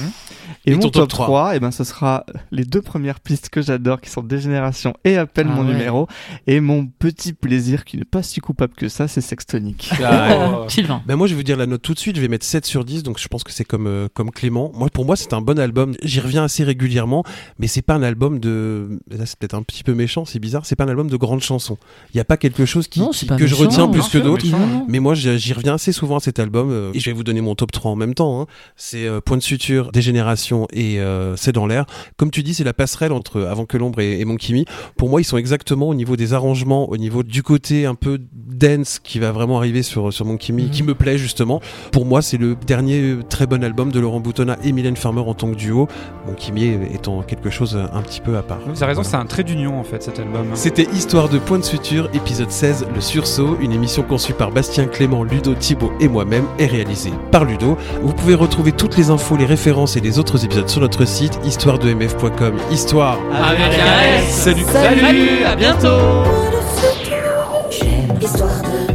Et mon top 3, ce sera les 2 premières pistes que j'adore, qui sont Dégénération et Appelle mon numéro. Et mon petit plaisir, qui n'est pas si coupable que ça, c'est Sextonic. Sylvain. Moi, je vais vous dire la note tout de suite. Je vais mettre 7 sur 10. Donc, je pense que c'est comme Clément. Pour moi, c'est un bon album. J'y reviens assez régulièrement. Mais c'est pas un album de... Là, c'est peut-être un petit peu méchant. C'est bizarre. C'est pas un album de grandes chansons. Il n'y a pas quelque chose que je retiens plus que d'autres. Mais moi, j'y reviens assez souvent à cet album. Et je vais vous donner mon top 3 en même temps. Hein. C'est Point de suture, Dégénération et C'est dans l'air. Comme tu dis, c'est la passerelle entre Avant que l'ombre et Mon Kimi. Pour moi, ils sont exactement au niveau des arrangements, au niveau du côté un peu dance qui va vraiment arriver sur Mon Kimi, qui me plaît justement. Pour moi, c'est le dernier très bon album de Laurent Boutonnat et Mylène Farmer en tant que duo, bon, Kimi étant quelque chose un petit peu à part. Vous avez raison, c'est un trait d'union en fait cet album. C'était Histoire de Point de Suture, épisode 16, Le Sursaut, une émission conçue par Bastien, Clément, Ludo, Thibaut et moi-même et réalisée par Ludo. Vous pouvez retrouver toutes les infos, les références et les autres épisodes sur notre site histoiredemf.com. Histoire avec un S. Salut, à bientôt. Histoire de